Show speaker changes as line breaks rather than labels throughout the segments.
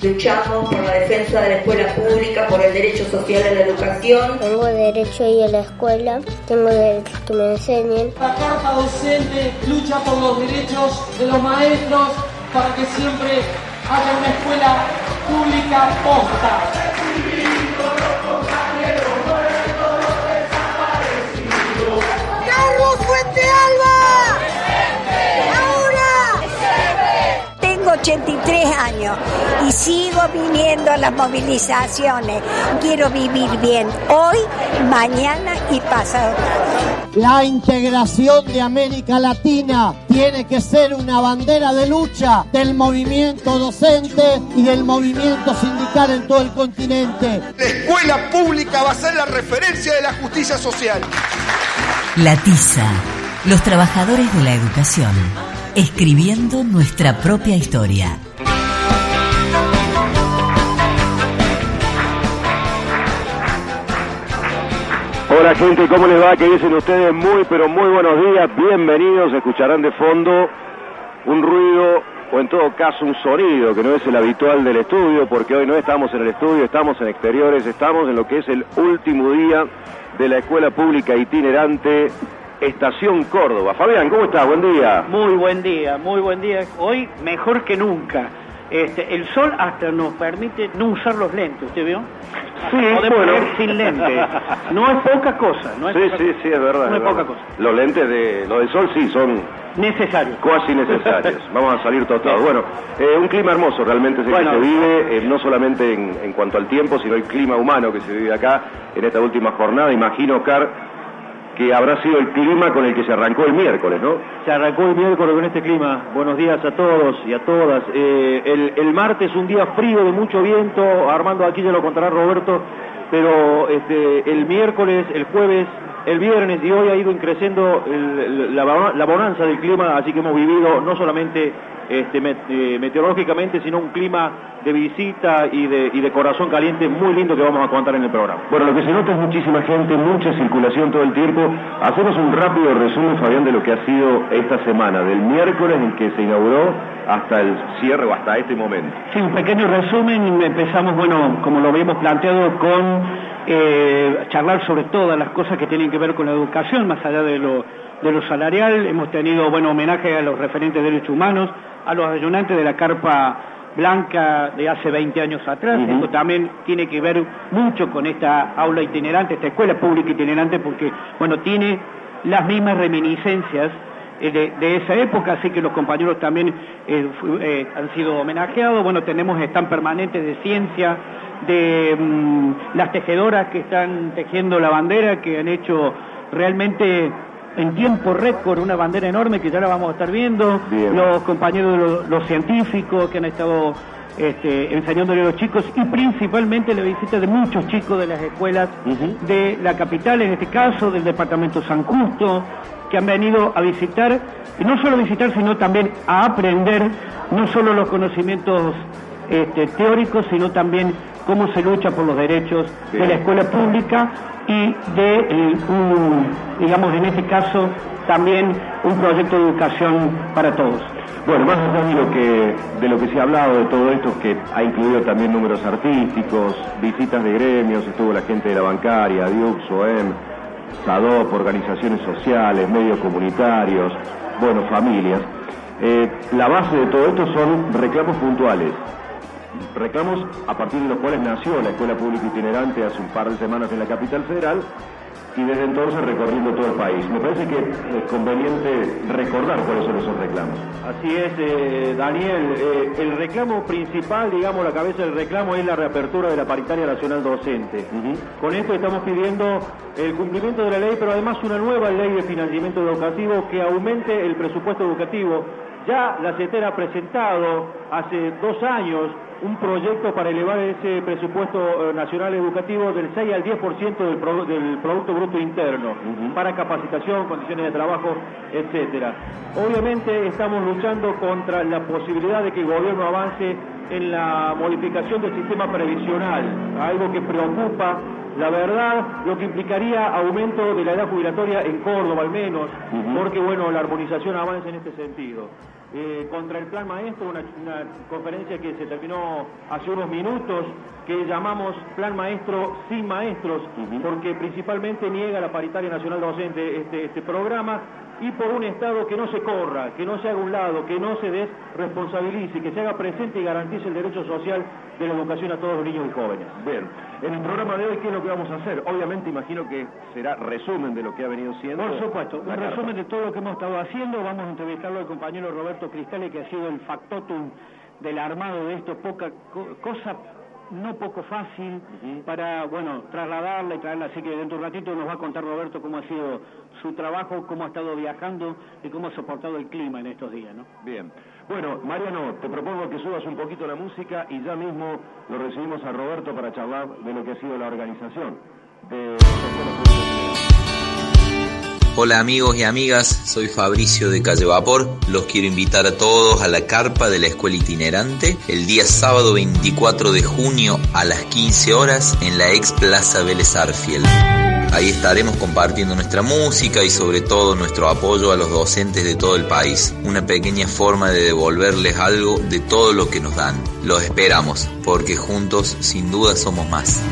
Luchamos por la defensa de la escuela pública, por el derecho social a la educación.
Tengo derecho a ir a la escuela, tengo derecho a que me enseñen.
La Carta Docente lucha por los derechos de los maestros para que siempre haya una escuela pública posta.
¡Carlos Fuente Alba! ¡Ahora!
Tengo 83 años y sigo viniendo a las movilizaciones. Quiero vivir bien hoy, mañana y pasado.
La integración de América Latina tiene que ser una bandera de lucha del movimiento docente y del movimiento sindical en todo el continente.
La escuela pública va a ser la referencia de la justicia social.
La Tiza, los trabajadores de la educación, escribiendo nuestra propia historia.
Hola gente, ¿cómo les va? ¿Qué dicen ustedes? Muy pero muy buenos días, bienvenidos. Escucharán de fondo un ruido o en todo caso un sonido que no es el habitual del estudio, porque hoy no estamos en el estudio, estamos en exteriores, estamos en lo que es el último día de la Escuela Pública Itinerante Estación Córdoba. Fabián, ¿cómo estás? Buen día.
Muy buen día, muy buen día. Hoy mejor que nunca. El sol hasta nos permite no usar los lentes, ¿usted vio?
Sí,
podemos
bueno.
leer sin lentes. No es poca cosa, ¿no? Es
Sí,
poca
sí,
cosa.
sí, es verdad.
No es
verdad.
poca cosa.
Los lentes de los del sol sí son
Necesario.
cuasi necesarios. Vamos a salir tostados. Bueno, un clima hermoso realmente es el
Bueno,
que se vive, no solamente en cuanto al tiempo, sino el clima humano que se vive acá en esta última jornada. Imagino, Oscar, que habrá sido el clima con el que se arrancó el miércoles, ¿no?
Se arrancó el miércoles con este clima. Buenos días a todos y a todas. El martes un día frío de mucho viento. Armando aquí ya lo contará Roberto. Pero el miércoles, el jueves, el viernes y hoy ha ido creciendo la bonanza del clima. Así que hemos vivido no solamente meteorológicamente, sino un clima de visita y de corazón caliente muy lindo que vamos a contar en el programa.
Bueno, lo que se nota es muchísima gente, mucha circulación todo el tiempo. Hacemos un rápido resumen, Fabián, de lo que ha sido esta semana, del miércoles en que se inauguró hasta el cierre o hasta este momento.
Sí, un pequeño resumen. Empezamos, bueno, como lo habíamos planteado, con charlar sobre todas las cosas que tienen que ver con la educación, más allá de lo salarial. Hemos tenido, bueno, homenaje a los referentes de derechos humanos, a los ayudantes de la Carpa Blanca de hace 20 años atrás. Esto también tiene que ver mucho con esta aula itinerante, esta escuela pública itinerante, porque, bueno, tiene las mismas reminiscencias de esa época, así que los compañeros también han sido homenajeados. Bueno, tenemos stand permanentes de ciencia, de las tejedoras que están tejiendo la bandera, que han hecho realmente en tiempo récord una bandera enorme que ya la vamos a estar viendo. Bien. Los compañeros de los científicos que han estado enseñándole a los chicos, y principalmente la visita de muchos chicos de las escuelas de la capital, en este caso del departamento San Justo, que han venido a visitar, y no solo a visitar, sino también a aprender no solo los conocimientos teóricos, sino también cómo se lucha por los derechos de la escuela pública y de digamos, en este caso también un proyecto de educación para todos.
Bueno, más allá de lo que se ha hablado de todo esto, que ha incluido también números artísticos, visitas de gremios, estuvo la gente de la bancaria, DIUC, SOEM, SADOP, organizaciones sociales, medios comunitarios, bueno, familias. La base de todo esto son reclamos puntuales. Reclamos a partir de los cuales nació la Escuela Pública Itinerante hace un par de semanas en la capital federal y desde entonces recorriendo todo el país. Me parece que es conveniente recordar cuáles son esos reclamos.
Así es, Daniel. El reclamo principal, digamos, la cabeza del reclamo es la reapertura de la paritaria nacional docente. Con esto estamos pidiendo el cumplimiento de la ley, pero además una nueva ley de financiamiento educativo que aumente el presupuesto educativo. Ya la CETER ha presentado hace 2 años un proyecto para elevar ese presupuesto nacional educativo del 6 al 10% del Producto Bruto Interno, para capacitación, condiciones de trabajo, etcétera. Obviamente estamos luchando contra la posibilidad de que el gobierno avance en la modificación del sistema previsional, algo que preocupa la verdad, lo que implicaría aumento de la edad jubilatoria en Córdoba al menos, porque bueno, la armonización avanza en este sentido. Contra el Plan Maestro, una conferencia que se terminó hace unos minutos, que llamamos Plan Maestro sin maestros, porque principalmente niega la paritaria nacional docente este programa, y por un Estado que no se corra, que no se haga un lado, que no se desresponsabilice, que se haga presente y garantice el derecho social de la educación a todos los niños y jóvenes.
Bien, en el programa de hoy, ¿qué es lo que vamos a hacer? Obviamente imagino que será resumen de lo que ha venido siendo.
Por supuesto, un resumen de todo lo que hemos estado haciendo. Vamos a entrevistarlo al compañero Roberto Cristale, que ha sido el factotum del armado de esto, cosa no poco fácil para, bueno, trasladarla y traerla, así que dentro de un ratito nos va a contar Roberto cómo ha sido su trabajo, cómo ha estado viajando y cómo ha soportado el clima en estos días, ¿no?
Bien. Bueno, Mariano, te propongo que subas un poquito la música y ya mismo lo recibimos a Roberto para charlar de lo que ha sido la organización de...
Hola amigos y amigas, soy Fabricio de Calle Vapor. Los quiero invitar a todos a la carpa de la escuela itinerante el día sábado 24 de junio a las 15 horas en la ex Plaza Vélez Arfiel. Ahí estaremos compartiendo nuestra música y sobre todo nuestro apoyo a los docentes de todo el país. Una pequeña forma de devolverles algo de todo lo que nos dan. Los esperamos, porque juntos sin duda somos más.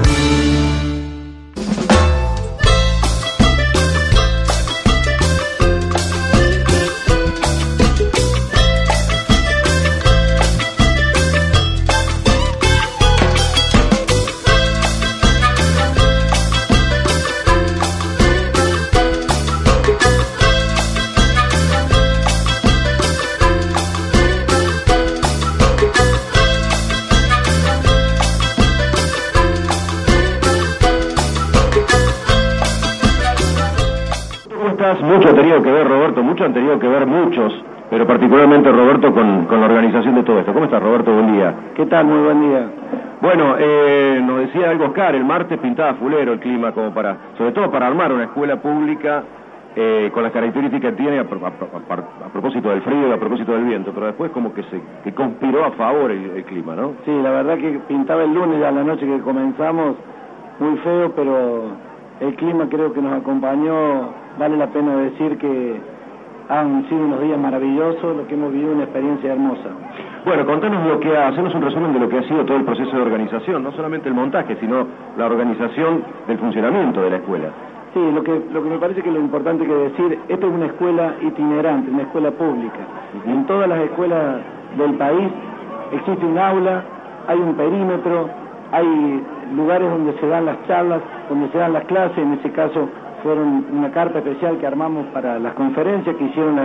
Mucho ha tenido que ver, Roberto, mucho han tenido que ver muchos, pero particularmente Roberto con la organización de todo esto. ¿Cómo estás, Roberto? Buen día.
¿Qué tal? Muy buen día.
Bueno, nos decía algo Oscar, el martes pintaba fulero el clima, como para, sobre todo para armar una escuela pública con las características que tiene a propósito del frío y a propósito del viento, pero después como que conspiró a favor el clima, ¿no?
Sí, la verdad que pintaba el lunes a la noche que comenzamos, muy feo, pero el clima creo que nos acompañó. Vale la pena decir que han sido unos días maravillosos, lo que hemos vivido, una experiencia hermosa.
Bueno, contanos hacenos un resumen de lo que ha sido todo el proceso de organización, no solamente el montaje, sino la organización del funcionamiento de la escuela.
Sí, lo que me parece que lo importante que decir, esto es una escuela itinerante, una escuela pública. En todas las escuelas del país existe un aula, hay un perímetro, hay lugares donde se dan las charlas, donde se dan las clases, en ese caso fueron una carta especial que armamos para las conferencias que hicieron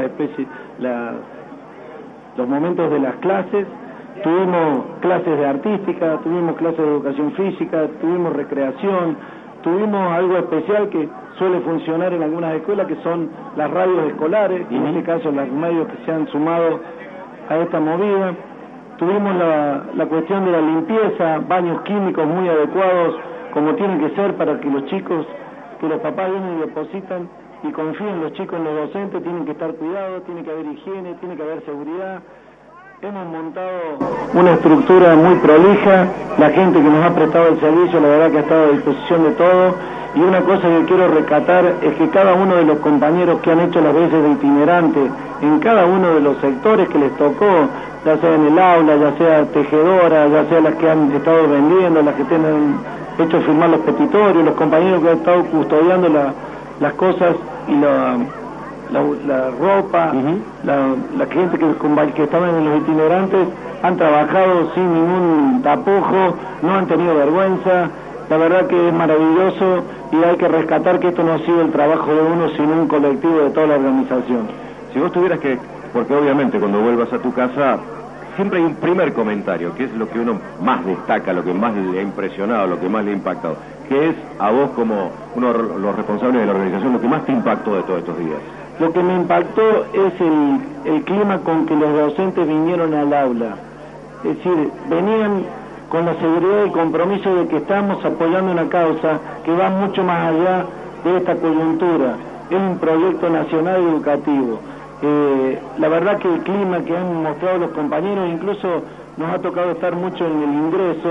los momentos de las clases. Tuvimos clases de artística, tuvimos clases de educación física, tuvimos recreación, tuvimos algo especial que suele funcionar en algunas escuelas, que son las radios escolares, en este caso los medios que se han sumado a esta movida. Tuvimos la cuestión de la limpieza, baños químicos muy adecuados, como tienen que ser para que los chicos, que los papás vienen y depositan y confíen los chicos en los docentes, tienen que estar cuidados, tiene que haber higiene, tiene que haber seguridad. Hemos montado una estructura muy prolija, la gente que nos ha prestado el servicio, la verdad que ha estado a disposición de todo, y una cosa que quiero rescatar es que cada uno de los compañeros que han hecho las veces de itinerante, en cada uno de los sectores que les tocó, ya sea en el aula, ya sea tejedora, ya sea las que han estado vendiendo, las que tienen hecho firmar los petitorios, los compañeros que han estado custodiando las cosas y la ropa, la gente que estaban en los itinerantes han trabajado sin ningún tapujo, no han tenido vergüenza. La verdad que es maravilloso y hay que rescatar que esto no ha sido el trabajo de uno, sino un colectivo de toda la organización.
Si vos tuvieras que, porque obviamente cuando vuelvas a tu casa siempre hay un primer comentario, que es lo que uno más destaca, lo que más le ha impresionado, lo que más le ha impactado, que es a vos como uno de los responsables de la organización, lo que más te impactó de todos estos días.
Lo que me impactó es el clima con que los docentes vinieron al aula. Es decir, venían con la seguridad y compromiso de que estamos apoyando una causa que va mucho más allá de esta coyuntura. Es un proyecto nacional educativo. La verdad que el clima que han mostrado los compañeros, incluso nos ha tocado estar mucho en el ingreso,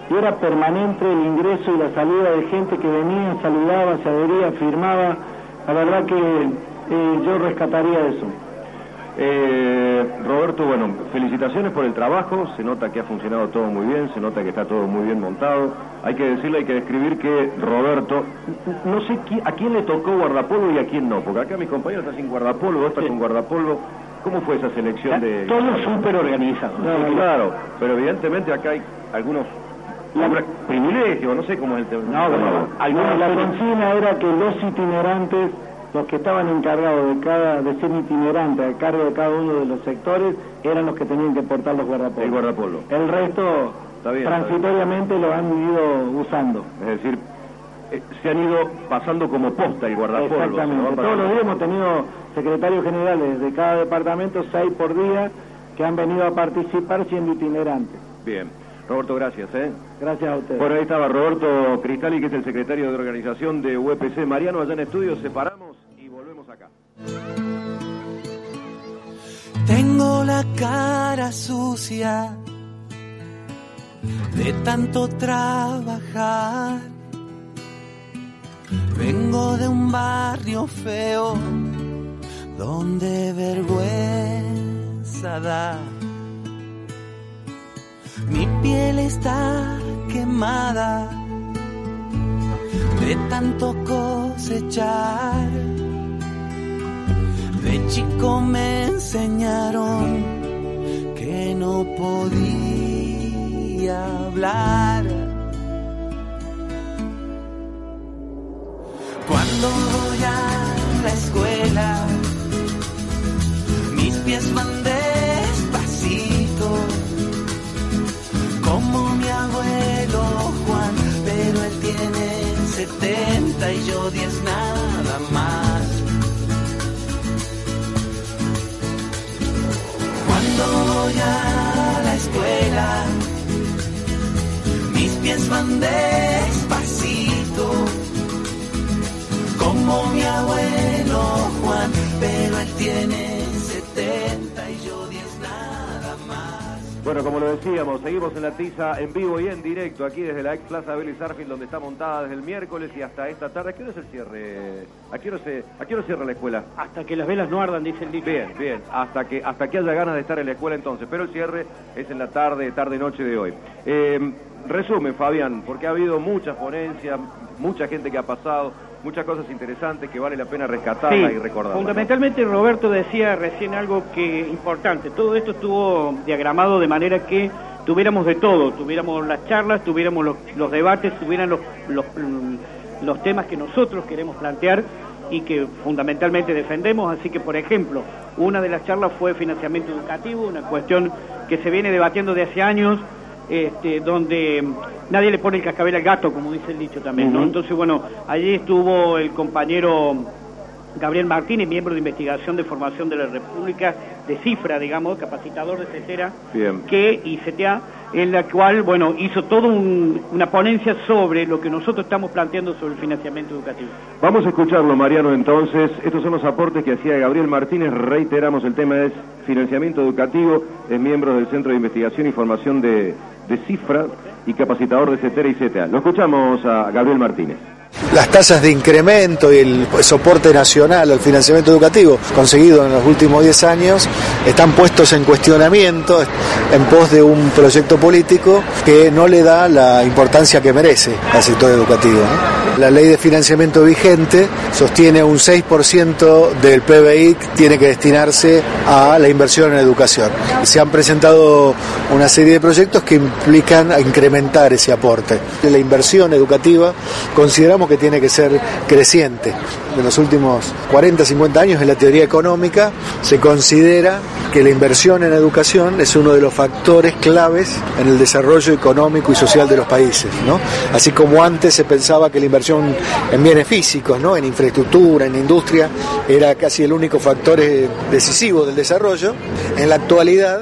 y era permanente el ingreso y la salida de gente que venía, saludaba, se adhería, firmaba. La verdad que yo rescataría eso.
Roberto, bueno, felicitaciones por el trabajo, se nota que ha funcionado todo muy bien, se nota que está todo muy bien montado. Hay que decirle, hay que describir que Roberto, no sé a quién le tocó guardapolvo y a quién no, porque acá mis compañeros están sin guardapolvo, vos estás con guardapolvo. ¿Cómo fue esa selección de...?
Todo súper organizado.
No, claro, pero evidentemente acá hay algunos privilegios, no sé cómo es el tema.
La consigna era que los itinerantes, los que estaban encargados de ser itinerantes a cargo de cada uno de los sectores, eran los que tenían que portar los guardapolvos.
El guardapolvo.
El resto, transitoriamente, lo han ido usando.
Es decir, se han ido pasando como posta el guardapolvo.
Exactamente. Todos los días hemos tenido secretarios generales de cada departamento, 6 por día, que han venido a participar siendo itinerantes.
Bien. Roberto, gracias.
Gracias a usted.
Por ahí estaba Roberto Cristali, que es el secretario de organización de UPC. Mariano, allá en estudio, separamos y volvemos acá.
Tengo la cara sucia de tanto trabajar. Vengo de un barrio feo donde vergüenza da. Mi piel está quemada de tanto cosechar. De chico me enseñaron que no podía hablar. Cuando voy a la escuela, mis pies van despacito, como mi abuelo Juan, pero él tiene 70 y yo 10 nada más. Cuando voy a la escuela, mis pies van despacito, como mi abuelo Juan, pero él tiene 70 y yo 10 nada más.
Bueno, como lo decíamos, seguimos en La Tiza en vivo y en directo aquí desde la ex Plaza Vélez Sarsfield, donde está montada desde el miércoles y hasta esta tarde. ¿A qué hora es el cierre? ¿A qué hora cierra la escuela?
Hasta que las velas no ardan, dice el dicho.
Bien, hasta que haya ganas de estar en la escuela entonces, pero el cierre es en la tarde-noche de hoy. Resumen, Fabián, porque ha habido muchas ponencias, mucha gente que ha pasado, muchas cosas interesantes que vale la pena rescatarlas y recordarlas.
Fundamentalmente, ¿no? Roberto decía recién algo que importante. Todo esto estuvo diagramado de manera que tuviéramos de todo. Tuviéramos las charlas, tuviéramos los debates, tuvieran los temas que nosotros queremos plantear y que fundamentalmente defendemos. Así que, por ejemplo, una de las charlas fue financiamiento educativo, una cuestión que se viene debatiendo de hace años, donde nadie le pone el cascabel al gato, como dice el dicho también, ¿no? Entonces, bueno, allí estuvo el compañero Gabriel Martínez, miembro de investigación de formación de la República, de Cifra, digamos, capacitador de CETERA, y CTA, en la cual, bueno, hizo toda una ponencia sobre lo que nosotros estamos planteando sobre el financiamiento educativo.
Vamos a escucharlo, Mariano, entonces. Estos son los aportes que hacía Gabriel Martínez. Reiteramos, el tema es financiamiento educativo, es miembro del Centro de Investigación y Formación de Cifra y capacitador de CETERA y CTA. Lo escuchamos a Gabriel Martínez.
Las tasas de incremento y el soporte nacional al financiamiento educativo conseguido en los últimos 10 años están puestos en cuestionamiento en pos de un proyecto político que no le da la importancia que merece al sector educativo, ¿no? La ley de financiamiento vigente sostiene un 6% del PBI que tiene que destinarse a la inversión en educación. Se han presentado una serie de proyectos que implican a incrementar ese aporte. La inversión educativa consideramos que tiene que ser creciente. En los últimos 40, 50 años en la teoría económica se considera que la inversión en educación es uno de los factores claves en el desarrollo económico y social de los países, ¿no? Así como antes se pensaba que la inversión en bienes físicos, ¿no?, en infraestructura, en industria, era casi el único factor decisivo del desarrollo, en la actualidad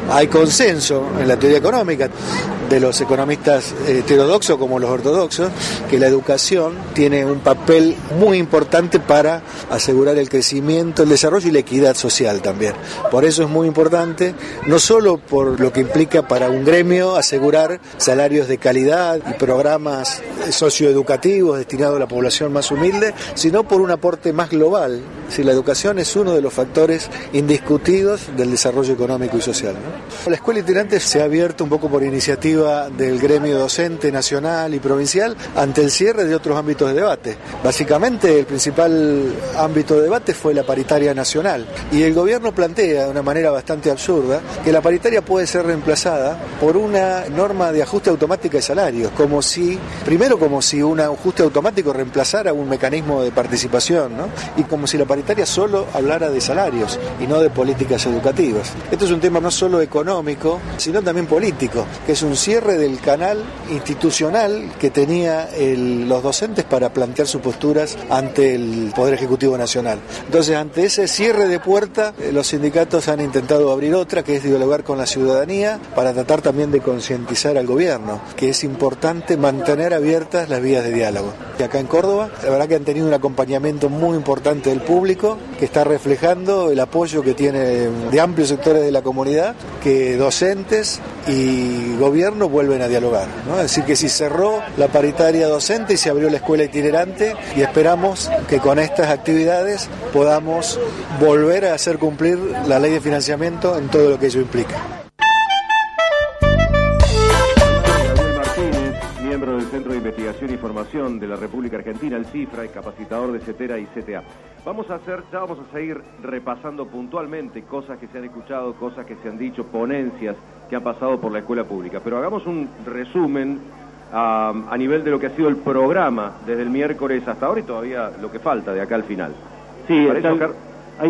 hay consenso en la teoría económica de los economistas heterodoxos como los ortodoxos, que la educación tiene un papel muy importante para asegurar el crecimiento, el desarrollo y la equidad social también. Por eso es muy importante, no solo por lo que implica para un gremio asegurar salarios de calidad y programas socioeducativos destinados a la población más humilde, sino por un aporte más global. Si la educación es uno de los factores indiscutidos del desarrollo económico y social, ¿no? La escuela itinerante se ha abierto un poco por iniciativa del gremio docente nacional y provincial ante el cierre de otros ámbitos de debate. Básicamente el principal ámbito de debate fue la paritaria nacional y el gobierno plantea de una manera bastante absurda que la paritaria puede ser reemplazada por una norma de ajuste automático de salarios, como si un ajuste automático reemplazara un mecanismo de participación, ¿no? Y como si la paritaria solo hablara de salarios y no de políticas educativas. Esto es un tema no solo económico, sino también político, que es un cierre del canal institucional que tenía los docentes para plantear sus posturas ante el Poder Ejecutivo Nacional. Entonces, ante ese cierre de puerta, los sindicatos han intentado abrir otra, que es dialogar con la ciudadanía, para tratar también de concientizar al gobierno, que es importante mantener abiertas las vías de diálogo. Y acá en Córdoba, la verdad que han tenido un acompañamiento muy importante del público, que está reflejando el apoyo que tiene de amplios sectores de la comunidad, que docentes y gobierno vuelven a dialogar, ¿no? Es decir, que si cerró la paritaria docente y se abrió la escuela itinerante, y esperamos que con estas actividades podamos volver a hacer cumplir la ley de financiamiento en todo lo que ello implica.
Miembro del Centro de Investigación y Formación de la República Argentina, el CIFRA, y capacitador de CETERA y CTA. Ya vamos a seguir repasando puntualmente cosas que se han escuchado, cosas que se han dicho, ponencias que han pasado por la escuela pública. Pero hagamos un resumen a nivel de lo que ha sido el programa desde el miércoles hasta ahora y todavía lo que falta de acá al final.
Sí, ahí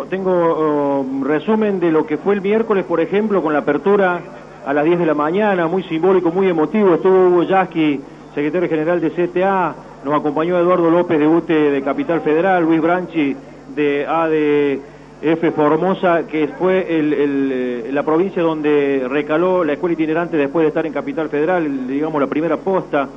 tengo resumen de lo que fue el miércoles, por ejemplo, con la apertura a las 10 de la mañana, muy simbólico, muy emotivo. Estuvo Hugo Yasky, secretario general de CTA, nos acompañó Eduardo López de UTE de Capital Federal, Luis Branchi de ADF Formosa, que fue la provincia donde recaló la escuela itinerante después de estar en Capital Federal, digamos la primera posta.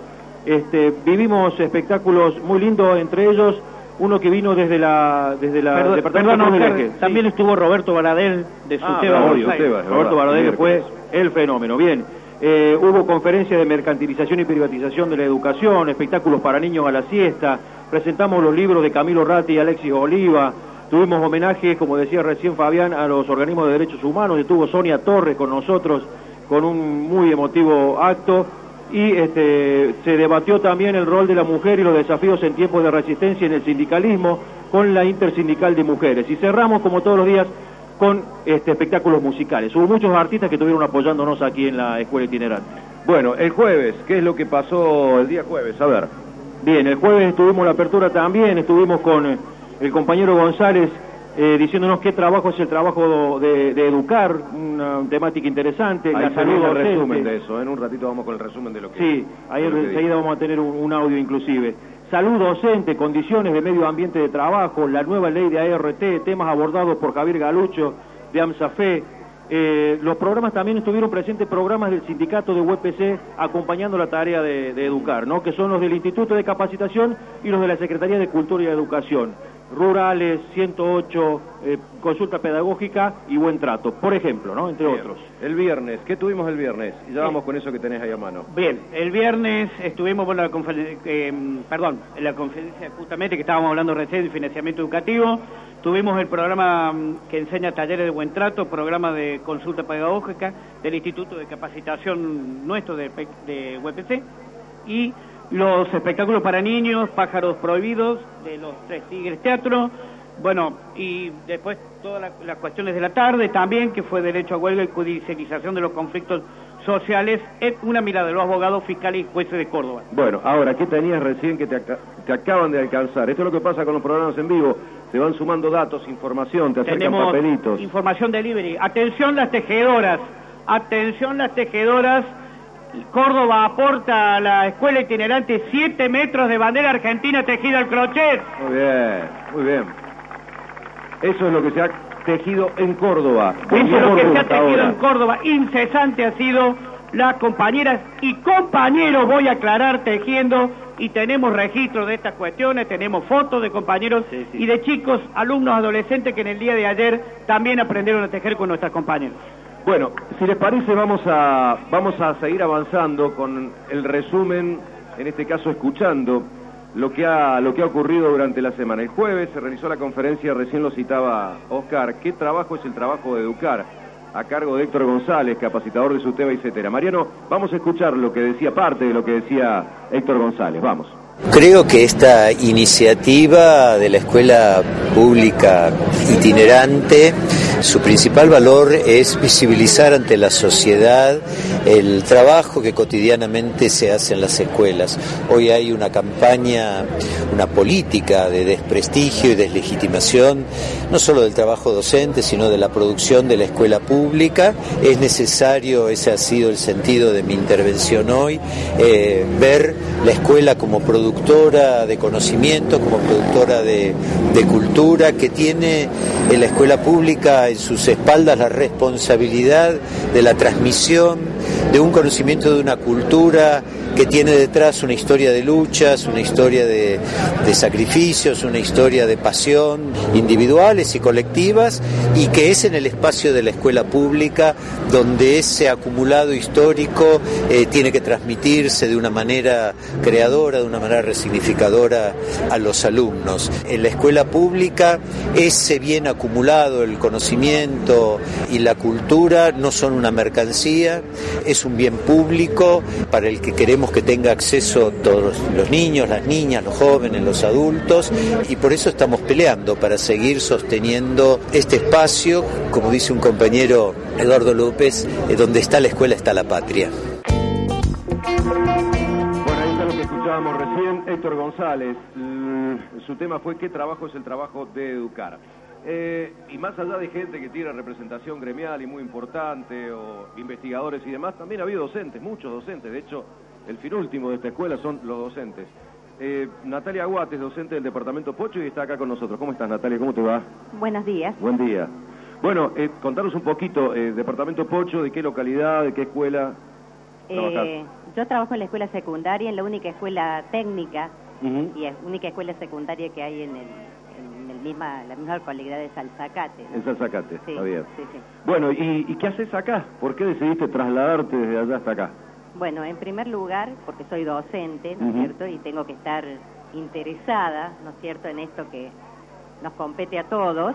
Vivimos espectáculos muy lindos, entre ellos uno que vino desde la departamento de Viaje. También estuvo Roberto Baradel de Suteba. Roberto Baradel fue el fenómeno. Bien, hubo conferencia de mercantilización y privatización de la educación, espectáculos para niños a la siesta, presentamos los libros de Camilo Ratti y Alexis Oliva, tuvimos homenajes, como decía recién Fabián, a los organismos de derechos humanos, estuvo Sonia Torres con nosotros con un muy emotivo acto. Y se debatió también el rol de la mujer y los desafíos en tiempos de resistencia en el sindicalismo con la Intersindical de Mujeres. Y cerramos, como todos los días, con espectáculos musicales. Hubo muchos artistas que estuvieron apoyándonos aquí en la escuela itinerante.
Bueno, el jueves, ¿qué es lo que pasó el día jueves? A ver.
Bien, el jueves tuvimos la apertura también, estuvimos con el compañero González diciéndonos qué trabajo es el trabajo de educar, una temática interesante.
Ahí salud el resumen de eso, en un ratito vamos con el resumen de lo que...
Sí, ahí enseguida vamos a tener un audio inclusive. Salud docente, condiciones de medio ambiente de trabajo, la nueva ley de ART, temas abordados por Javier Galucho de AMSAFE. Los programas también estuvieron presentes, programas del sindicato de UPC acompañando la tarea de educar, ¿no? Que son los del Instituto de Capacitación y los de la Secretaría de Cultura y Educación. Rurales, 108, consulta pedagógica y buen trato, por ejemplo, ¿no? Entre otros.
El viernes, ¿qué tuvimos el viernes? Y ya vamos con eso que tenés ahí a mano.
Bien, el viernes estuvimos en la conferencia justamente que estábamos hablando recién de financiamiento educativo. Tuvimos el programa que enseña talleres de buen trato, programa de consulta pedagógica del Instituto de Capacitación nuestro de UPC, y los espectáculos para niños, Pájaros Prohibidos, de los Tres Tigres Teatro, bueno, y después todas las cuestiones de la tarde también, que fue derecho a huelga y judicialización de los conflictos sociales, en una mirada de los abogados, fiscales y jueces de Córdoba.
Bueno, ahora, ¿qué tenías recién que te acaban de alcanzar? Esto es lo que pasa con los programas en vivo, se van sumando datos, información, te acercan papelitos.
Información delivery. Atención las tejedoras, Córdoba aporta a la escuela itinerante 7 metros de bandera argentina tejida al crochet.
Muy bien. Eso es lo que se ha tejido en Córdoba.
Eso es lo que se ha tejido en Córdoba, incesante ha sido las compañeras y compañeros, voy a aclarar, tejiendo, y tenemos registro de estas cuestiones, tenemos fotos de compañeros y de chicos, alumnos, adolescentes que en el día de ayer también aprendieron a tejer con nuestras compañeras.
Bueno, si les parece vamos a seguir avanzando con el resumen, en este caso escuchando lo que ha ocurrido durante la semana. El jueves se realizó la conferencia, recién lo citaba Oscar, ¿qué trabajo es el trabajo de educar? A cargo de Héctor González, capacitador de SUTEBA, etcétera. Mariano, vamos a escuchar lo que decía, parte de lo que decía Héctor González, vamos.
Creo que esta iniciativa de la escuela pública itinerante, su principal valor es visibilizar ante la sociedad el trabajo que cotidianamente se hace en las escuelas. Hoy hay una campaña, una política de desprestigio y deslegitimación, no solo del trabajo docente, sino de la producción de la escuela pública. Es necesario, ese ha sido el sentido de mi intervención hoy, ver la escuela como productora de conocimiento, como productora de cultura, que tiene en la escuela pública en sus espaldas la responsabilidad de la transmisión de un conocimiento, de una cultura que tiene detrás una historia de luchas, una historia de sacrificios, una historia de pasión individuales y colectivas, y que es en el espacio de la escuela pública donde ese acumulado histórico tiene que transmitirse de una manera creadora, de una manera resignificadora a los alumnos. En la escuela pública ese bien acumulado, el conocimiento y la cultura, no son una mercancía, es un bien público para el que queremos que tenga acceso todos los niños, las niñas, los jóvenes, los adultos, y por eso estamos peleando para seguir sosteniendo este espacio, como dice un compañero, Eduardo López, donde está la escuela está la patria.
Bueno, ahí está lo que escuchábamos recién, Héctor González. Su tema fue ¿qué trabajo es el trabajo de educar? Y más allá de gente que tiene representación gremial y muy importante, o investigadores y demás, también ha habido docentes, muchos docentes. De hecho, el fin último de esta escuela son los docentes. Natalia Aguat es docente del departamento Pocho y está acá con nosotros. ¿Cómo estás, Natalia? ¿Cómo te va?
Buenos días.
Buen día. Bueno, contanos un poquito, departamento Pocho, ¿de qué localidad, de qué escuela trabajás?
Yo trabajo en la escuela secundaria, en la única escuela técnica y es única escuela secundaria que hay en la misma localidad de Salzacate, ¿no?
En Salzacate,
sí,
está bien.
Sí, sí.
Bueno, ¿y qué haces acá? ¿Por qué decidiste trasladarte desde allá hasta acá?
Bueno, en primer lugar, porque soy docente, ¿no es cierto? Y tengo que estar interesada, ¿no es cierto?, en esto que nos compete a todos.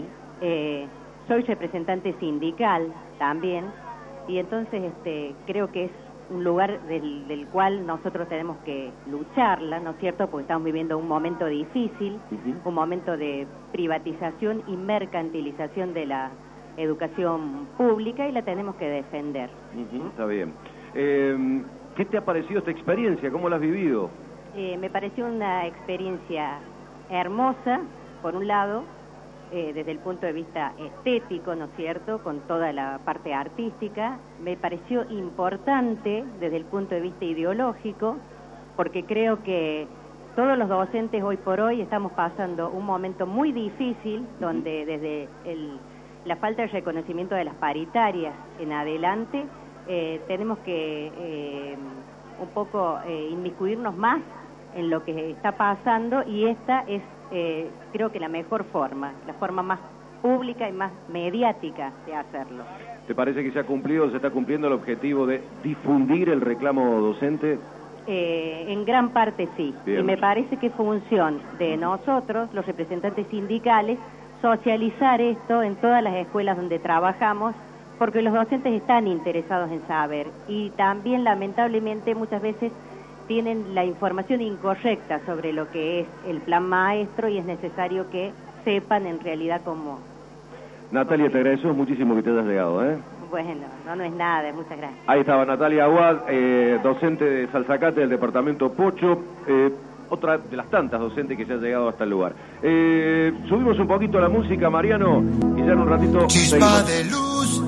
Soy representante sindical también, y entonces creo que es un lugar del cual nosotros tenemos que lucharla, ¿no es cierto?, porque estamos viviendo un momento difícil, un momento de privatización y mercantilización de la educación pública, y la tenemos que defender.
Está bien. ¿Qué te ha parecido esta experiencia? ¿Cómo la has vivido?
Me pareció una experiencia hermosa, por un lado, desde el punto de vista estético, ¿no es cierto?, con toda la parte artística. Me pareció importante desde el punto de vista ideológico, porque creo que todos los docentes hoy por hoy estamos pasando un momento muy difícil, donde desde la falta de reconocimiento de las paritarias en adelante, tenemos que un poco inmiscuirnos más en lo que está pasando, y esta es creo que la mejor forma, la forma más pública y más mediática de hacerlo.
¿Te parece que se está cumpliendo el objetivo de difundir el reclamo docente?
En gran parte sí. Bien. Y me parece que es función de nosotros, los representantes sindicales, socializar esto en todas las escuelas donde trabajamos, porque los docentes están interesados en saber, y también lamentablemente muchas veces tienen la información incorrecta sobre lo que es el plan maestro, y es necesario que sepan en realidad cómo.
Natalia, te agradecemos muchísimo que te hayas llegado, ¿eh?
Bueno, no es nada, muchas gracias.
Ahí estaba Natalia Aguad, docente de Salzacate del departamento Pocho, otra de las tantas docentes que se ha llegado hasta el lugar. Subimos un poquito la música, Mariano, y ya en un ratito
chispa de luz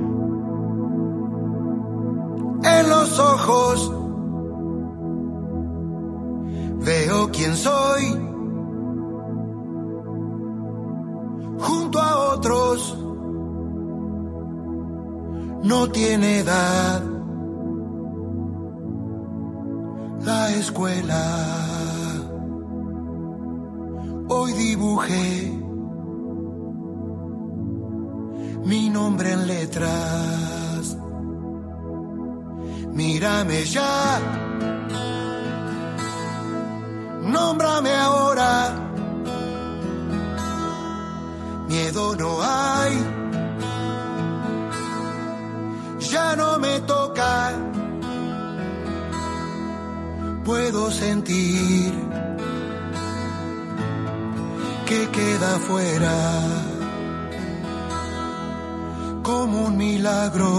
en los ojos, veo quién soy junto a otros. no tiene edad. La escuela, hoy dibujé mi nombre en letras. Mírame ya, nómbrame ahora. Miedo no hay, ya no me toca. Puedo sentir que queda afuera como un milagro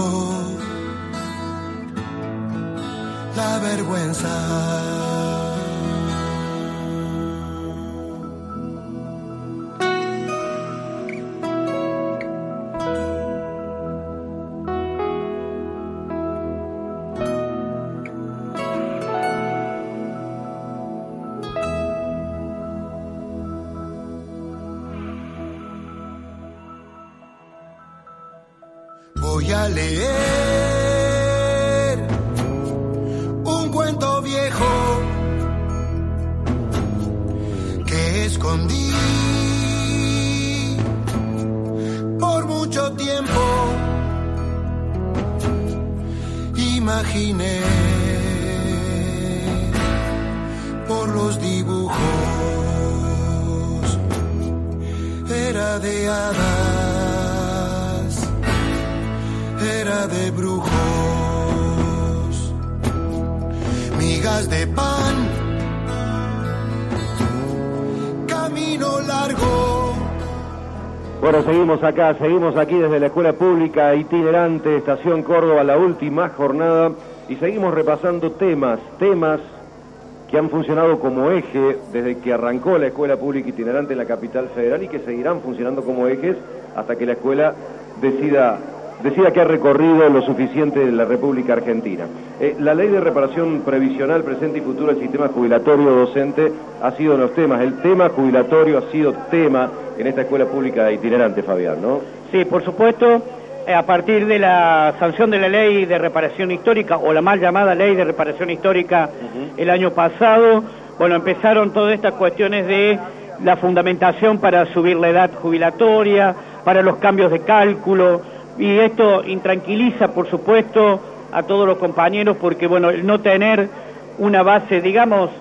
la vergüenza. Voy a leer un cuento viejo que escondí por mucho tiempo. Imaginé por los dibujos, era de hadas, era de brujos, migas de pan, camino largo.
Bueno, seguimos aquí desde la Escuela Pública Itinerante, Estación Córdoba, la última jornada, y seguimos repasando temas que han funcionado como eje desde que arrancó la Escuela Pública Itinerante en la capital federal y que seguirán funcionando como ejes hasta que la escuela decida que ha recorrido lo suficiente de la República Argentina. La ley de reparación previsional, presente y futuro del sistema jubilatorio docente ha sido los temas. El tema jubilatorio ha sido tema en esta escuela pública itinerante, Fabián, ¿no?
Sí, por supuesto, a partir de la sanción de la ley de reparación histórica, o la mal llamada ley de reparación histórica el año pasado, bueno, empezaron todas estas cuestiones de la fundamentación para subir la edad jubilatoria, para los cambios de cálculo. Y esto intranquiliza, por supuesto, a todos los compañeros porque, bueno, el no tener una base, digamos,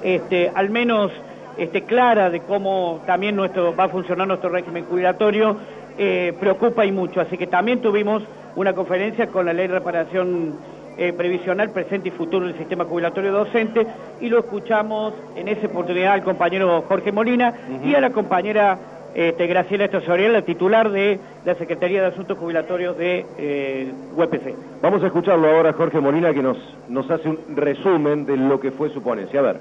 al menos clara de cómo también va a funcionar nuestro régimen jubilatorio, preocupa y mucho. Así que también tuvimos una conferencia con la ley de reparación previsional, presente y futuro del sistema jubilatorio docente, y lo escuchamos en esa oportunidad al compañero Jorge Molina y a la compañera Graciela Estrasorial, la titular de la Secretaría de Asuntos Jubilatorios de UPC.
Vamos a escucharlo ahora, Jorge Molina, que nos hace un resumen de lo que fue su ponencia. A ver.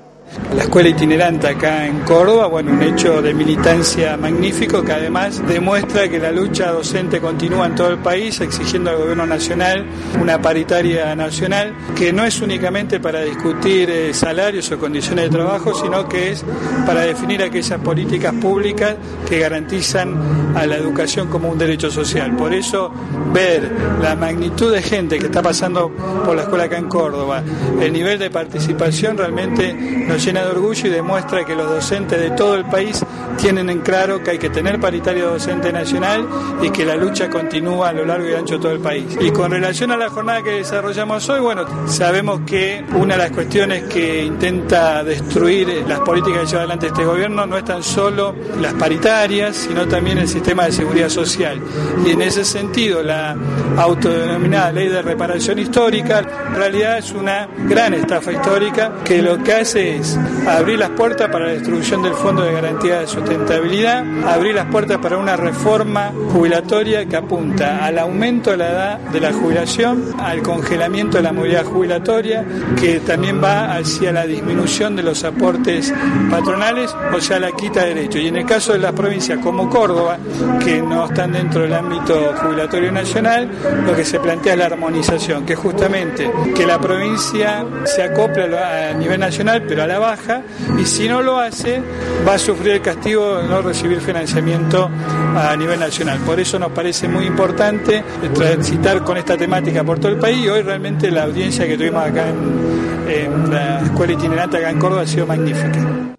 La escuela itinerante acá en Córdoba, bueno, un hecho de militancia magnífico que además demuestra que la lucha docente continúa en todo el país, exigiendo al gobierno nacional una paritaria nacional que no es únicamente para discutir salarios o condiciones de trabajo, sino que es para definir aquellas políticas públicas que garantizan a la educación como un derecho social. Por eso ver la magnitud de gente que está pasando por la escuela acá en Córdoba, el nivel de participación realmente nos llena de orgullo y demuestra que los docentes de todo el país tienen en claro que hay que tener paritaria docente nacional y que la lucha continúa a lo largo y ancho de todo el país. Y con relación a la jornada que desarrollamos hoy, bueno, sabemos que una de las cuestiones que intenta destruir las políticas que lleva adelante este gobierno no es tan solo las paritarias, sino también el sistema de seguridad social. Y en ese sentido, la autodenominada ley de reparación histórica en realidad es una gran estafa histórica que lo que hace es abrir las puertas para la destrucción del Fondo de Garantía de Sustentabilidad, abrir las puertas para una reforma jubilatoria que apunta al aumento de la edad de la jubilación, al congelamiento de la movilidad jubilatoria, que también va hacia la disminución de los aportes patronales, o sea, la quita de derechos. Y en el caso de las provincias como Córdoba, que no están dentro del ámbito jubilatorio nacional, lo que se plantea es la armonización, que es justamente que la provincia se acople a nivel nacional, pero a la la baja, y si no lo hace va a sufrir el castigo de no recibir financiamiento a nivel nacional. Por eso nos parece muy importante transitar con esta temática por todo el país, y hoy realmente la audiencia que tuvimos acá en la escuela itinerante acá en Córdoba ha sido magnífica.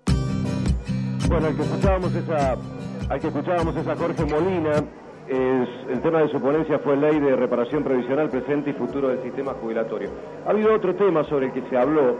Bueno, al que escuchábamos es a Jorge Molina. El tema de su ponencia fue Ley de Reparación Previsional, Presente y Futuro del Sistema Jubilatorio. Ha habido otro tema sobre el que se habló,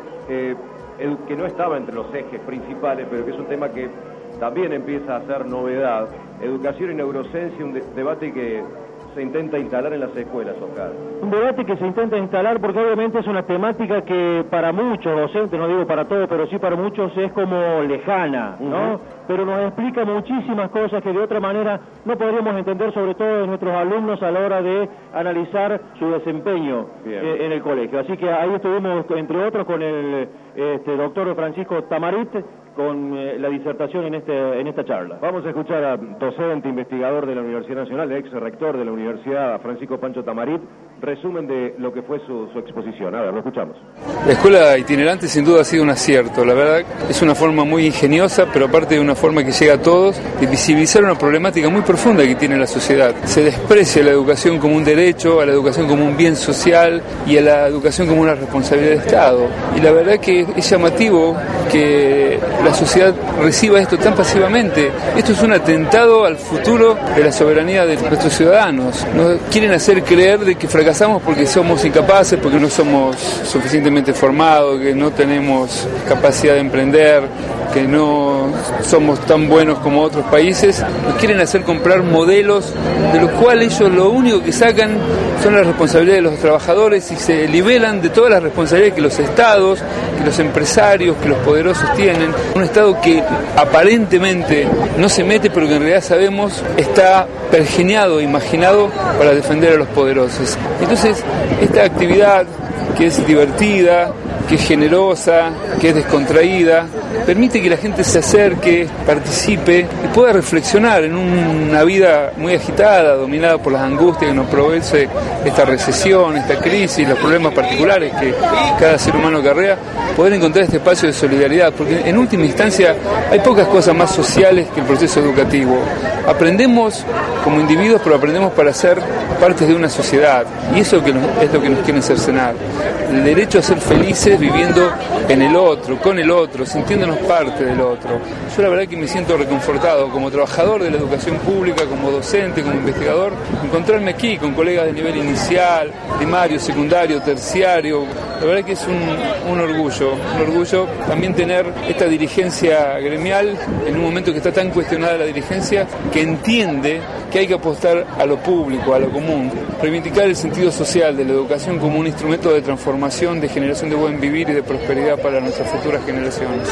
que no estaba entre los ejes principales, pero que es un tema que también empieza a ser novedad: educación y neurociencia, un debate que se intenta instalar en las escuelas, Oscar.
Un debate que se intenta instalar porque obviamente es una temática que para muchos docentes, no digo para todos, pero sí para muchos es como lejana, ¿no? Pero nos explica muchísimas cosas que de otra manera no podríamos entender, sobre todo de nuestros alumnos a la hora de analizar su desempeño en el colegio. Así que ahí estuvimos, entre otros, con el doctor Francisco Tamarit, con la disertación en esta charla.
Vamos a escuchar a docente, investigador de la Universidad Nacional, ex rector de la Universidad, Francisco Pancho Tamarit, resumen de lo que fue su exposición. A ver, lo escuchamos.
La escuela itinerante sin duda ha sido un acierto. La verdad es una forma muy ingeniosa, pero aparte de una forma que llega a todos, de visibilizar una problemática muy profunda que tiene la sociedad. Se desprecia la educación como un derecho, a la educación como un bien social y a la educación como una responsabilidad de Estado. Y la verdad que es llamativo que la sociedad reciba esto tan pasivamente. Esto es un atentado al futuro de la soberanía de nuestros ciudadanos. Nos quieren hacer creer de que fracasamos porque somos incapaces, porque no somos suficientemente formados, que no tenemos capacidad de emprender, que no somos tan buenos como otros países. Nos quieren hacer comprar modelos de los cuales ellos lo único que sacan son las responsabilidades de los trabajadores y se liberan de todas las responsabilidades que los estados, que los empresarios, que los poderosos tienen. Un Estado que aparentemente no se mete, pero que en realidad sabemos está pergeñado, imaginado para defender a los poderosos. Entonces, esta actividad que es divertida, que es generosa, que es descontraída, permite que la gente se acerque, participe y pueda reflexionar en una vida muy agitada, dominada por las angustias que nos produce esta recesión, esta crisis, los problemas particulares que cada ser humano acarrea, poder encontrar este espacio de solidaridad, porque en última instancia hay pocas cosas más sociales que el proceso educativo. Aprendemos como individuos, pero aprendemos para ser partes de una sociedad, y eso es lo que nos quieren cercenar. El derecho a ser felices viviendo en el otro, con el otro, sintiéndonos parte del otro. Yo la verdad que me siento reconfortado como trabajador de la educación pública, como docente, como investigador, encontrarme aquí con colegas de nivel inicial, primario, secundario, terciario. La verdad que es un orgullo también tener esta dirigencia gremial en un momento que está tan cuestionada la dirigencia, que entiende que hay que apostar a lo público, a lo común, reivindicar el sentido social de la educación como un instrumento de transformación, de generación de buen vivir y de prosperidad para nuestras futuras generaciones.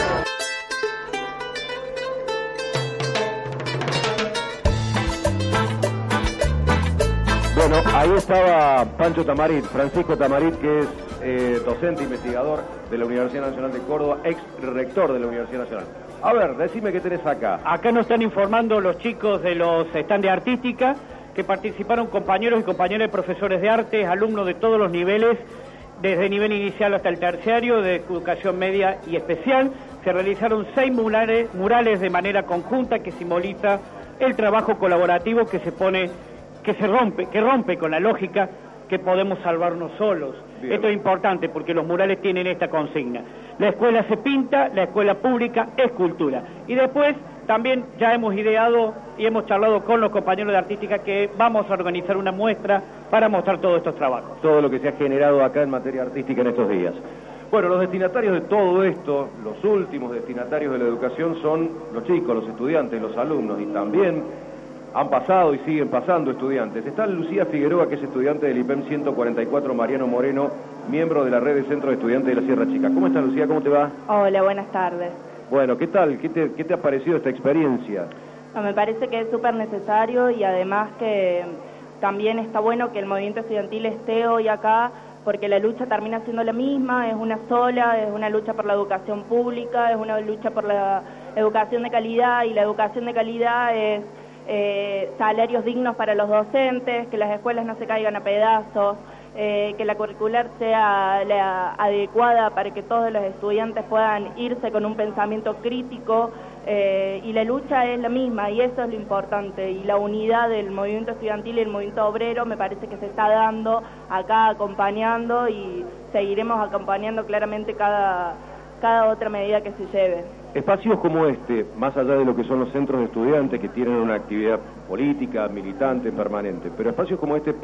Bueno, ahí estaba Pancho Tamarit, Francisco Tamarit, que es docente investigador de la Universidad Nacional de Córdoba, ex rector de la Universidad Nacional. A ver, decime qué tenés acá.
Acá nos están informando los chicos de los stands de artística, que participaron compañeros y compañeras de profesores de arte, alumnos de todos los niveles, desde nivel inicial hasta el terciario, de educación media y especial. Se realizaron 6 murales de manera conjunta que simboliza el trabajo colaborativo que rompe con la lógica que podemos salvarnos solos. Bien. Esto es importante porque los murales tienen esta consigna: la escuela se pinta, la escuela pública es cultura. Y después también ya hemos ideado y hemos charlado con los compañeros de artística que vamos a organizar una muestra para mostrar todos estos trabajos.
Todo lo que se ha generado acá en materia artística en estos días. Bueno, los destinatarios de todo esto, los últimos destinatarios de la educación, son los chicos, los estudiantes, los alumnos, y también han pasado y siguen pasando estudiantes. Está Lucía Figueroa, que es estudiante del IPEM 144 Mariano Moreno, miembro de la red de centros de estudiantes de la Sierra Chica. ¿Cómo estás, Lucía? ¿Cómo te va?
Hola, buenas tardes.
Bueno, ¿qué tal? ¿Qué te ha parecido esta experiencia?
Me parece que es súper necesario, y además que también está bueno que el movimiento estudiantil esté hoy acá, porque la lucha termina siendo la misma, es una sola, es una lucha por la educación pública, es una lucha por la educación de calidad, y la educación de calidad es salarios dignos para los docentes, que las escuelas no se caigan a pedazos, que la curricular sea la adecuada para que todos los estudiantes puedan irse con un pensamiento crítico, y la lucha es la misma, y eso es lo importante, y la unidad del movimiento estudiantil y el movimiento obrero me parece que se está dando acá, acompañando, y seguiremos acompañando claramente cada otra medida que se lleve.
Espacios como este, más allá de lo que son los centros de estudiantes que tienen una actividad política, militante, permanente, pero espacios como este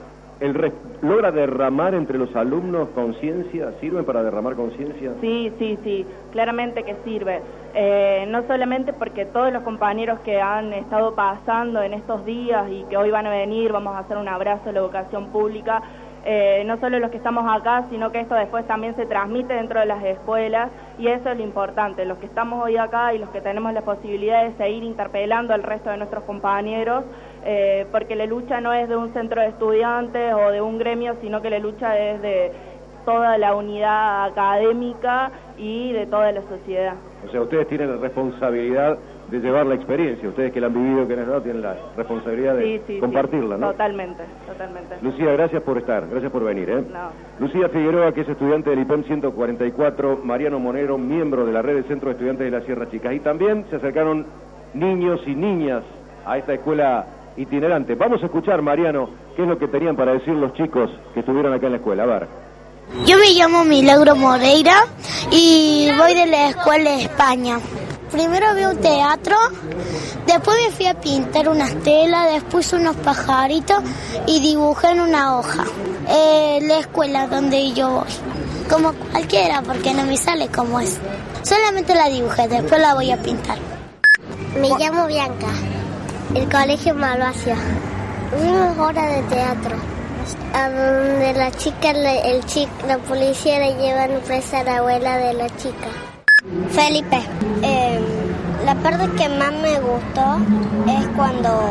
¿logra derramar entre los alumnos conciencia? ¿Sirven para derramar conciencia?
Sí, claramente que sirve. No solamente porque todos los compañeros que han estado pasando en estos días y que hoy van a venir, vamos a hacer un abrazo a la educación pública, no solo los que estamos acá, sino que esto después también se transmite dentro de las escuelas, y eso es lo importante, los que estamos hoy acá y los que tenemos la posibilidad de seguir interpelando al resto de nuestros compañeros, porque la lucha no es de un centro de estudiantes o de un gremio, sino que la lucha es de toda la unidad académica y de toda la sociedad.
O sea, ustedes tienen la responsabilidad de llevar la experiencia, ustedes que la han vivido, que han estado, tienen la responsabilidad de compartirla, ¿no?
Totalmente.
Lucía, gracias por estar, gracias por venir,
No.
Lucía Figueroa, que es estudiante del IPEM 144, Mariano Monero, miembro de la red de centros de estudiantes de la Sierra Chica, y también se acercaron niños y niñas a esta escuela itinerante. Vamos a escuchar, Mariano, qué es lo que tenían para decir los chicos que estuvieron acá en la escuela. A ver.
Yo me llamo Milagro Moreira y voy de la escuela de España. Primero vi un teatro, después me fui a pintar unas telas, después unos pajaritos y dibujé en una hoja. La escuela donde yo voy, como cualquiera, porque no me sale como es. Solamente la dibujé, después la voy a pintar.
Me llamo Bianca, el colegio Malvasia. Vimos horas de teatro, a donde la chica, la policía le llevan presa a la abuela de la chica.
Felipe, la parte que más me gustó es cuando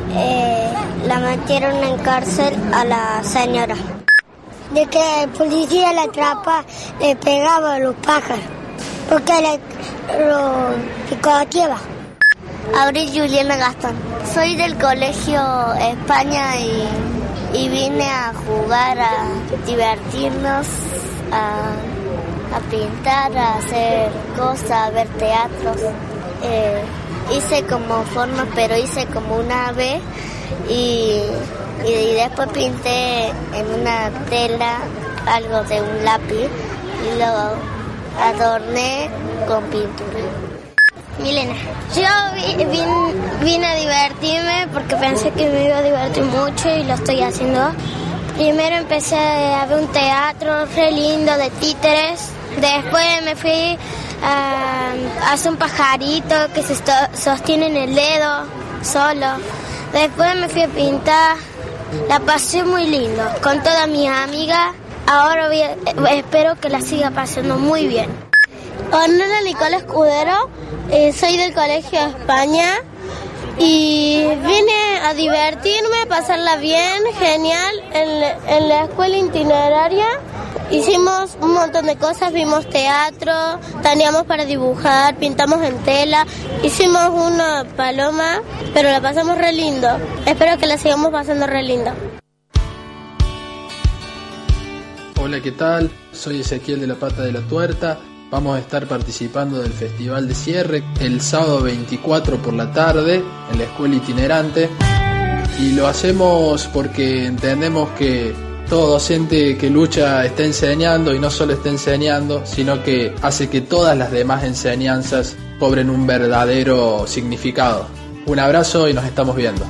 la metieron en cárcel a la señora.
De que el policía la atrapa, le pegaba a los pájaros, porque lo picoteaba.
Abril Juliana Gastón. Soy del colegio España y vine a jugar, a divertirnos, a pintar, a hacer cosas, a ver teatros. Hice como formas, pero hice como una ave y después pinté en una tela algo de un lápiz y lo adorné con pintura.
Milena. Yo vine a divertirme porque pensé que me iba a divertir mucho y lo estoy haciendo. Primero empecé a ver un teatro re lindo de títeres. Después me fui a hacer un pajarito que se sostiene en el dedo solo. Después me fui a pintar. La pasé muy lindo con todas mis amigas. Ahora espero que la siga pasando muy bien.
Hola, Nicola Escudero. Soy del Colegio España y vine a divertirme, a pasarla bien, genial, en la escuela itineraria. Hicimos un montón de cosas, vimos teatro, teníamos para dibujar, pintamos en tela, hicimos una paloma, pero la pasamos re lindo. Espero que la sigamos pasando re lindo.
Hola, ¿qué tal? Soy Ezequiel de la Pata de la Tuerta. Vamos a estar participando del Festival de Cierre el sábado 24 por la tarde en la escuela itinerante, y lo hacemos porque entendemos que todo docente que lucha está enseñando, y no solo está enseñando, sino que hace que todas las demás enseñanzas cobren un verdadero significado. Un abrazo y nos estamos viendo.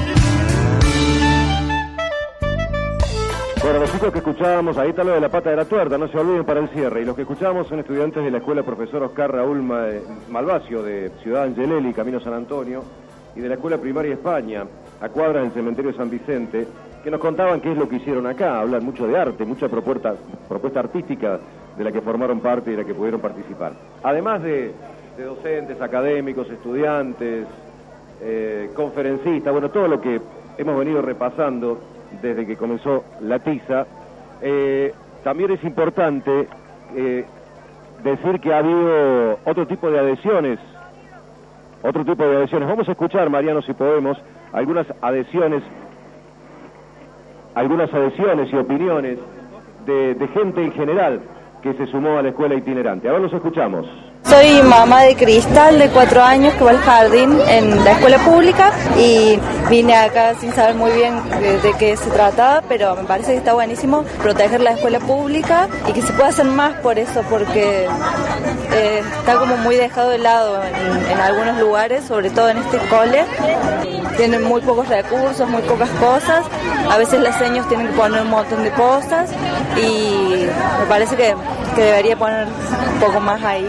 Bueno, los chicos que escuchábamos, ahí está lo de la Pata de la Tuerta, no se olviden para el cierre. Y los que escuchábamos son estudiantes de la escuela Profesor Oscar Raúl Malvacio de Ciudad Angelelli, Camino San Antonio, y de la escuela Primaria España, a cuadras del cementerio San Vicente, que nos contaban qué es lo que hicieron acá. Hablan mucho de arte, mucha propuesta artística de la que formaron parte y de la que pudieron participar. Además de docentes, académicos, estudiantes, conferencistas, bueno, todo lo que hemos venido repasando desde que comenzó la tiza. También es importante decir que ha habido otro tipo de adhesiones. Vamos a escuchar, Mariano, si podemos, algunas adhesiones algunas adhesiones y opiniones de gente en general que se sumó a la escuela itinerante. Ahora los escuchamos.
Soy mamá de Cristal, de 4 años, que va al jardín en la escuela pública, y vine acá sin saber muy bien de qué se trataba, pero me parece que está buenísimo proteger la escuela pública y que se pueda hacer más por eso, porque está como muy dejado de lado en algunos lugares, sobre todo en este cole. Tienen muy pocos recursos, muy pocas cosas, a veces las señas tienen que poner un montón de cosas y me parece que debería poner un poco más ahí,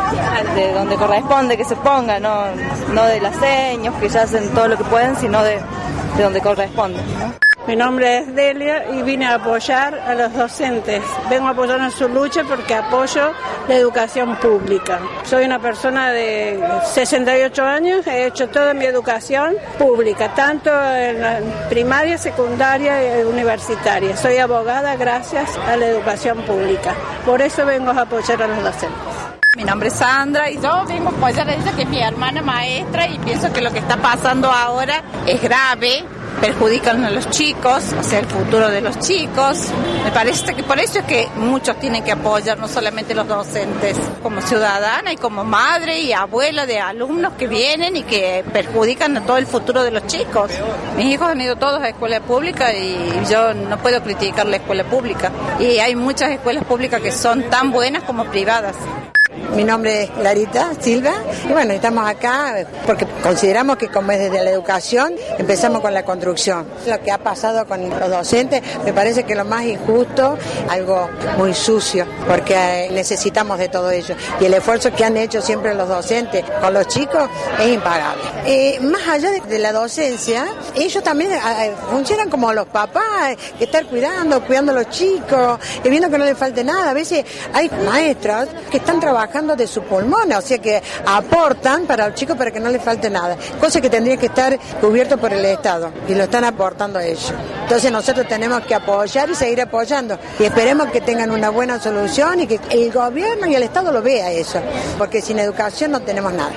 de donde corresponde que se ponga, no de las señas, que ya hacen todo lo que pueden, sino de donde corresponde, ¿no?
Mi nombre es Delia y vine a apoyar a los docentes. Vengo a apoyar en su lucha porque apoyo la educación pública. Soy una persona de 68 años, he hecho toda mi educación pública, tanto en la primaria, secundaria y universitaria. Soy abogada gracias a la educación pública. Por eso vengo a apoyar a los docentes.
Mi nombre es Sandra y yo vengo a apoyar a ella, que es mi hermana maestra, y pienso que lo que está pasando ahora es grave. Perjudican a los chicos, o sea, el futuro de los chicos. Me parece que por eso es que muchos tienen que apoyar, no solamente los docentes, como ciudadana y como madre y abuela de alumnos que vienen y que perjudican a todo el futuro de los chicos. Mis hijos han ido todos a escuela pública y yo no puedo criticar la escuela pública. Y hay muchas escuelas públicas que son tan buenas como privadas.
Mi nombre es Clarita Silva y bueno, estamos acá porque consideramos que como es desde la educación, empezamos con la construcción. Lo que ha pasado con los docentes me parece que lo más injusto, algo muy sucio, porque necesitamos de todo ello. Y el esfuerzo que han hecho siempre los docentes con los chicos es impagable. Más allá de la docencia, ellos también funcionan como los papás, que están cuidando a los chicos, viendo que no les falte nada. A veces hay maestras que están trabajando de su pulmón, o sea que aportan para los chicos para que no les falte nada, cosa que tendría que estar cubierto por el Estado y lo están aportando a ellos. Entonces nosotros tenemos que apoyar y seguir apoyando y esperemos que tengan una buena solución y que el gobierno y el Estado lo vea eso, porque sin educación no tenemos nada.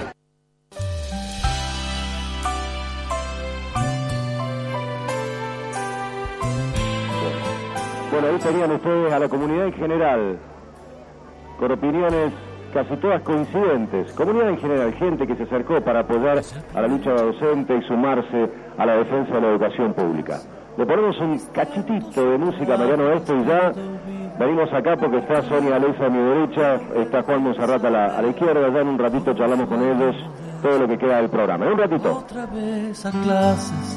Bueno, ahí tenían ustedes a la comunidad en general, con opiniones casi todas coincidentes. Comunidad en general, gente que se acercó para apoyar a la lucha docente y sumarse a la defensa de la educación pública. Le ponemos un cachitito de música, Mariano, a esto y ya venimos acá porque está Sonia Alesa a mi derecha, está Juan Monserrat a la izquierda, ya en un ratito charlamos con ellos todo lo que queda del programa. En un ratito.
Otra vez a clases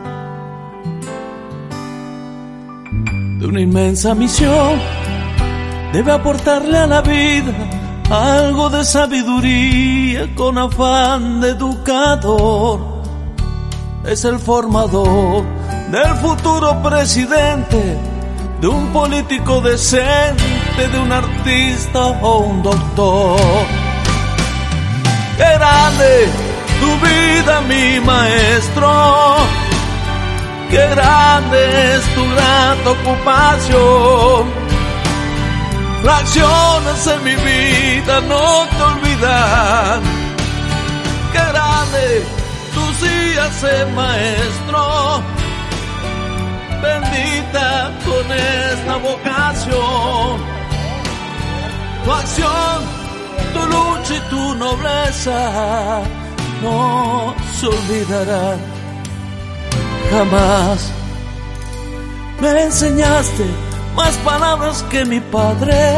de una inmensa misión, debe aportarle a la vida algo de sabiduría con afán de educador. Es el formador del futuro presidente, de un político decente, de un artista o un doctor. ¡Qué grande tu vida, mi maestro! ¡Qué grande es tu grata ocupación! Fracciones en mi vida no te olvidan. Qué grande tú sí haces, maestro. Bendita con esta vocación. Tu acción, tu lucha y tu nobleza no se olvidarán jamás. Me enseñaste más palabras que mi padre,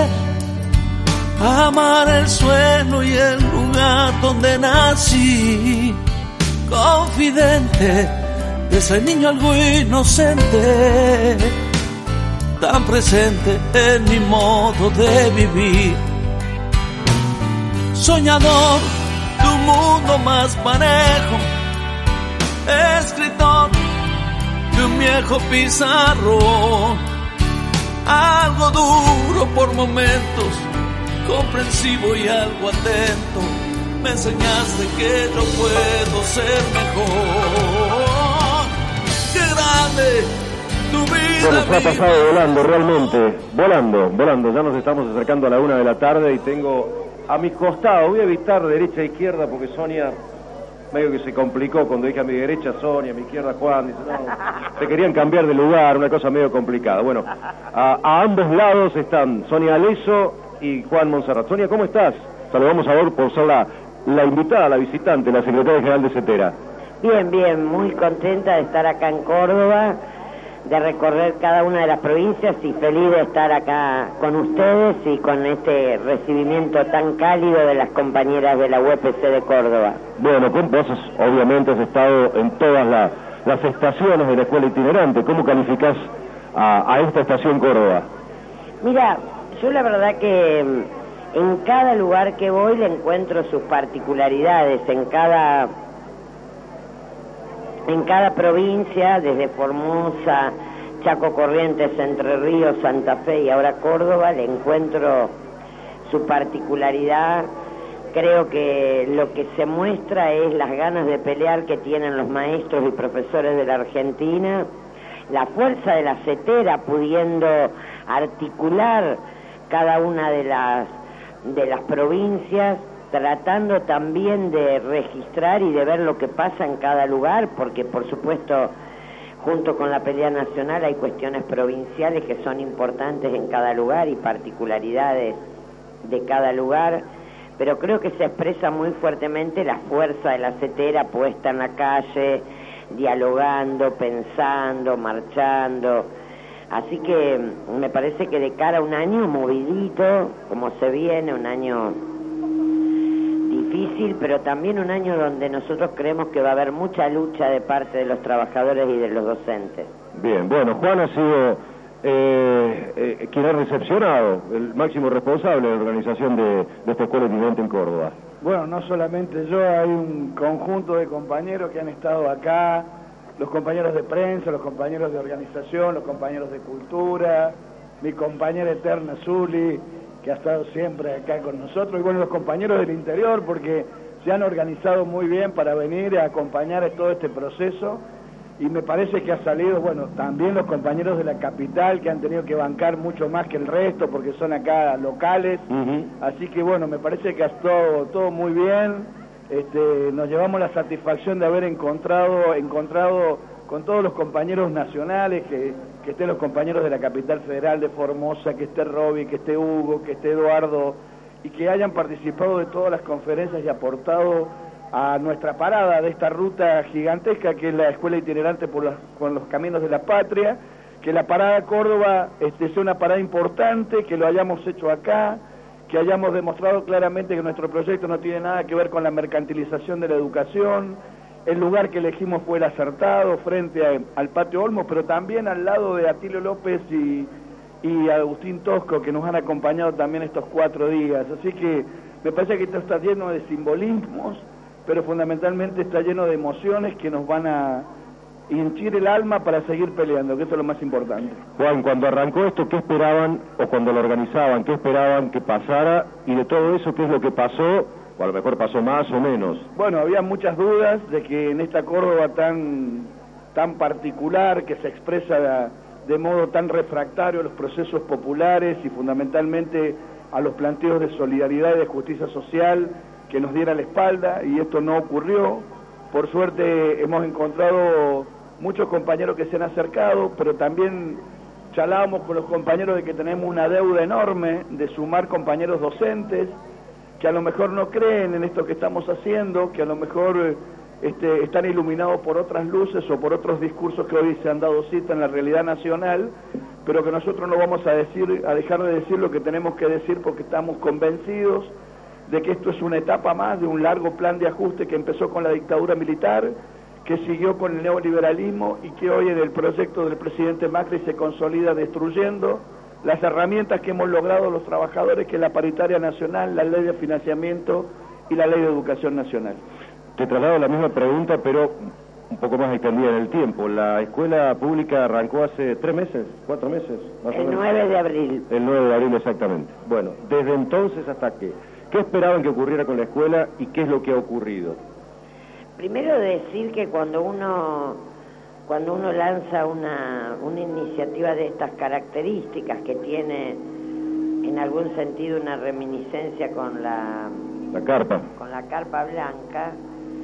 amar el suelo y el lugar donde nací, confidente de ese niño algo inocente, tan presente en mi modo de vivir, soñador de un mundo más parejo, escritor de un viejo pizarrón, algo duro por momentos, comprensivo y algo atento. Me enseñaste que no puedo ser mejor. ¡Qué grande tu vida!
Bueno, se ha pasado volando, realmente, volando. Ya nos estamos acercando a la 1 de la tarde y tengo a mi costado, voy a evitar derecha e izquierda porque Sonia medio que se complicó cuando dije a mi derecha Sonia, a mi izquierda Juan, dice, no, se querían cambiar de lugar, una cosa medio complicada. Bueno, a ambos lados están Sonia Aleso y Juan Monserrat. Sonia, ¿cómo estás? Saludamos a vos por ser la invitada, la visitante, la secretaria general de CETERA.
Bien, bien, muy contenta de estar acá en Córdoba, de recorrer cada una de las provincias y feliz de estar acá con ustedes y con este recibimiento tan cálido de las compañeras de la UPC de Córdoba.
Bueno, vos obviamente has estado en todas las estaciones de la escuela itinerante. ¿Cómo calificás a esta estación Córdoba?
Mira, yo la verdad que en cada lugar que voy le encuentro sus particularidades, en cada provincia, desde Formosa, Chaco, Corrientes, Entre Ríos, Santa Fe y ahora Córdoba, le encuentro su particularidad. Creo que lo que se muestra es las ganas de pelear que tienen los maestros y profesores de la Argentina, la fuerza de la CETERA pudiendo articular cada una de las provincias, tratando también de registrar y de ver lo que pasa en cada lugar, porque por supuesto junto con la pelea nacional hay cuestiones provinciales que son importantes en cada lugar y particularidades de cada lugar, pero creo que se expresa muy fuertemente la fuerza de la CETERA puesta en la calle, dialogando, pensando, marchando. Así que me parece que de cara a un año movidito, como se viene, un año difícil, pero también un año donde nosotros creemos que va a haber mucha lucha de parte de los trabajadores y de los docentes.
Bien, bueno, Juan ha sido quien ha recepcionado, el máximo responsable de la organización de esta escuela itinerante en Córdoba.
Bueno, no solamente yo, hay un conjunto de compañeros que han estado acá, los compañeros de prensa, los compañeros de organización, los compañeros de cultura, mi compañera eterna Zuli, que ha estado siempre acá con nosotros, y bueno, los compañeros del interior, porque se han organizado muy bien para venir a acompañar a todo este proceso, y me parece que ha salido, bueno, también los compañeros de la capital, que han tenido que bancar mucho más que el resto, porque son acá locales, así que bueno, me parece que ha estado todo muy bien. Nos llevamos la satisfacción de haber encontrado con todos los compañeros nacionales, que estén los compañeros de la capital federal de Formosa, que esté Roby, que esté Hugo, que esté Eduardo, y que hayan participado de todas las conferencias y aportado a nuestra parada de esta ruta gigantesca que es la escuela itinerante con los caminos de la patria, que la parada Córdoba sea una parada importante, que lo hayamos hecho acá, que hayamos demostrado claramente que nuestro proyecto no tiene nada que ver con la mercantilización de la educación. El lugar que elegimos fue el acertado, frente al Patio Olmos, pero también al lado de Atilio López y Agustín Tosco, que nos han acompañado también estos 4 días. Así que me parece que esto está lleno de simbolismos, pero fundamentalmente está lleno de emociones que nos van a hinchir el alma para seguir peleando, que eso es lo más importante.
Juan, cuando arrancó esto, ¿qué esperaban, o cuando lo organizaban, qué esperaban que pasara? Y de todo eso, ¿qué es lo que pasó? O a lo mejor pasó más o menos.
Bueno, había muchas dudas de que en esta Córdoba tan particular, que se expresa de modo tan refractario a los procesos populares y fundamentalmente a los planteos de solidaridad y de justicia social, que nos diera la espalda, y esto no ocurrió. Por suerte hemos encontrado muchos compañeros que se han acercado, pero también charlábamos con los compañeros de que tenemos una deuda enorme de sumar compañeros docentes, que a lo mejor no creen en esto que estamos haciendo, que a lo mejor están iluminados por otras luces o por otros discursos que hoy se han dado cita en la realidad nacional, pero que nosotros no vamos a dejar de decir lo que tenemos que decir, porque estamos convencidos de que esto es una etapa más de un largo plan de ajuste que empezó con la dictadura militar, que siguió con el neoliberalismo y que hoy en el proyecto del presidente Macri se consolida destruyendo las herramientas que hemos logrado los trabajadores, que es la paritaria nacional, la ley de financiamiento y la ley de educación nacional.
Te traslado la misma pregunta, pero un poco más extendida en el tiempo. La escuela pública arrancó hace 3 meses, 4 meses, más o menos.
El 9 de abril.
El 9 de abril, exactamente. Bueno, desde entonces hasta ¿qué esperaban que ocurriera con la escuela y qué es lo que ha ocurrido?
Primero decir que cuando uno lanza una iniciativa de estas características, que tiene en algún sentido una reminiscencia con la
carpa
blanca, y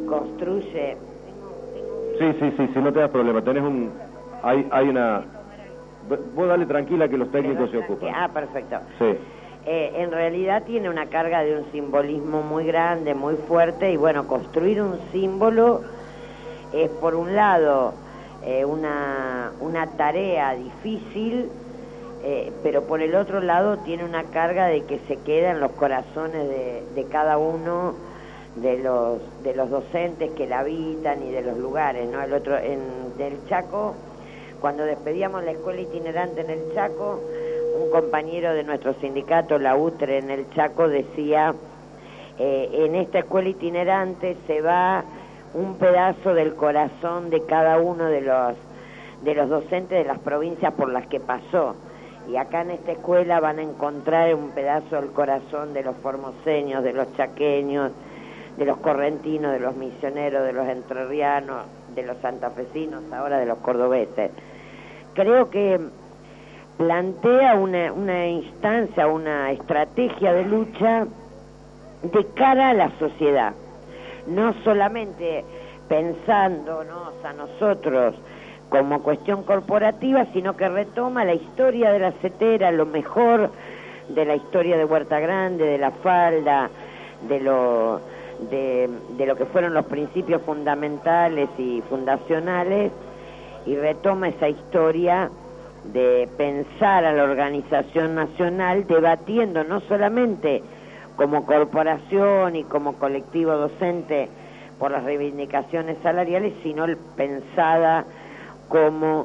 construye.
Sí, no te das problema. Tenés hay una... Vos dale tranquila que los técnicos se ocupan.
Perfecto.
Sí.
En realidad tiene una carga de un simbolismo muy grande, muy fuerte, y bueno, construir un símbolo es por un lado una tarea difícil, pero por el otro lado tiene una carga de que se queda en los corazones de cada uno de los docentes que la habitan y de los lugares, ¿no? Del Chaco, cuando despedíamos la escuela itinerante en el Chaco, un compañero de nuestro sindicato, la UTRE en el Chaco, decía, en esta escuela itinerante se va un pedazo del corazón de cada uno de los docentes de las provincias por las que pasó, y acá en esta escuela van a encontrar un pedazo del corazón de los formoseños, de los chaqueños, de los correntinos, de los misioneros, de los entrerrianos, de los santafesinos, ahora de los cordobeses. Creo que plantea una instancia, una estrategia de lucha de cara a la sociedad, no solamente pensándonos a nosotros como cuestión corporativa, sino que retoma la historia de la setera, lo mejor de la historia de Huerta Grande, de la falda, de lo que fueron los principios fundamentales y fundacionales, y retoma esa historia de pensar a la organización nacional debatiendo no solamente como corporación y como colectivo docente por las reivindicaciones salariales, sino pensada como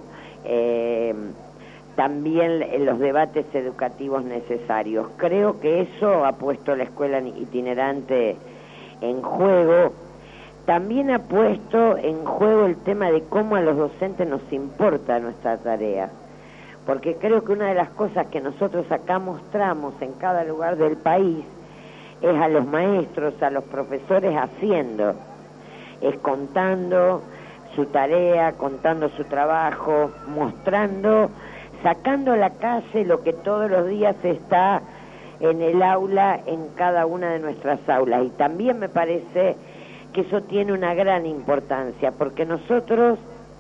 también en los debates educativos necesarios. Creo que eso ha puesto la escuela itinerante en juego. También ha puesto en juego el tema de cómo a los docentes nos importa nuestra tarea, porque creo que una de las cosas que nosotros acá mostramos en cada lugar del país es a los maestros, a los profesores haciendo, es contando su tarea, contando su trabajo, mostrando, sacando a la calle lo que todos los días está en el aula, en cada una de nuestras aulas. Y también me parece que eso tiene una gran importancia, porque nosotros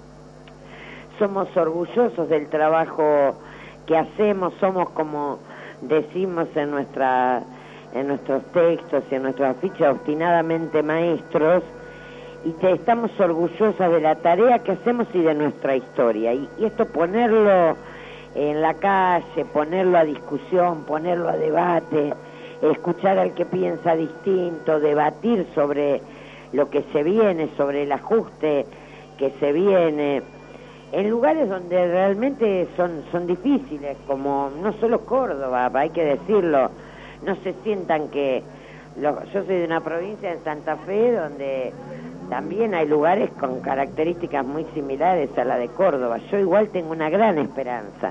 somos orgullosos del trabajo que hacemos, somos, como decimos en nuestros textos y en nuestros afiches, obstinadamente maestros, y estamos orgullosos de la tarea que hacemos y de nuestra historia. Y esto ponerlo en la calle, ponerlo a discusión, ponerlo a debate, escuchar al que piensa distinto, debatir sobre lo que se viene, sobre el ajuste que se viene, en lugares donde realmente son difíciles, como no solo Córdoba, hay que decirlo, no se sientan que... yo soy de una provincia de Santa Fe donde también hay lugares con características muy similares a la de Córdoba. Yo igual tengo una gran esperanza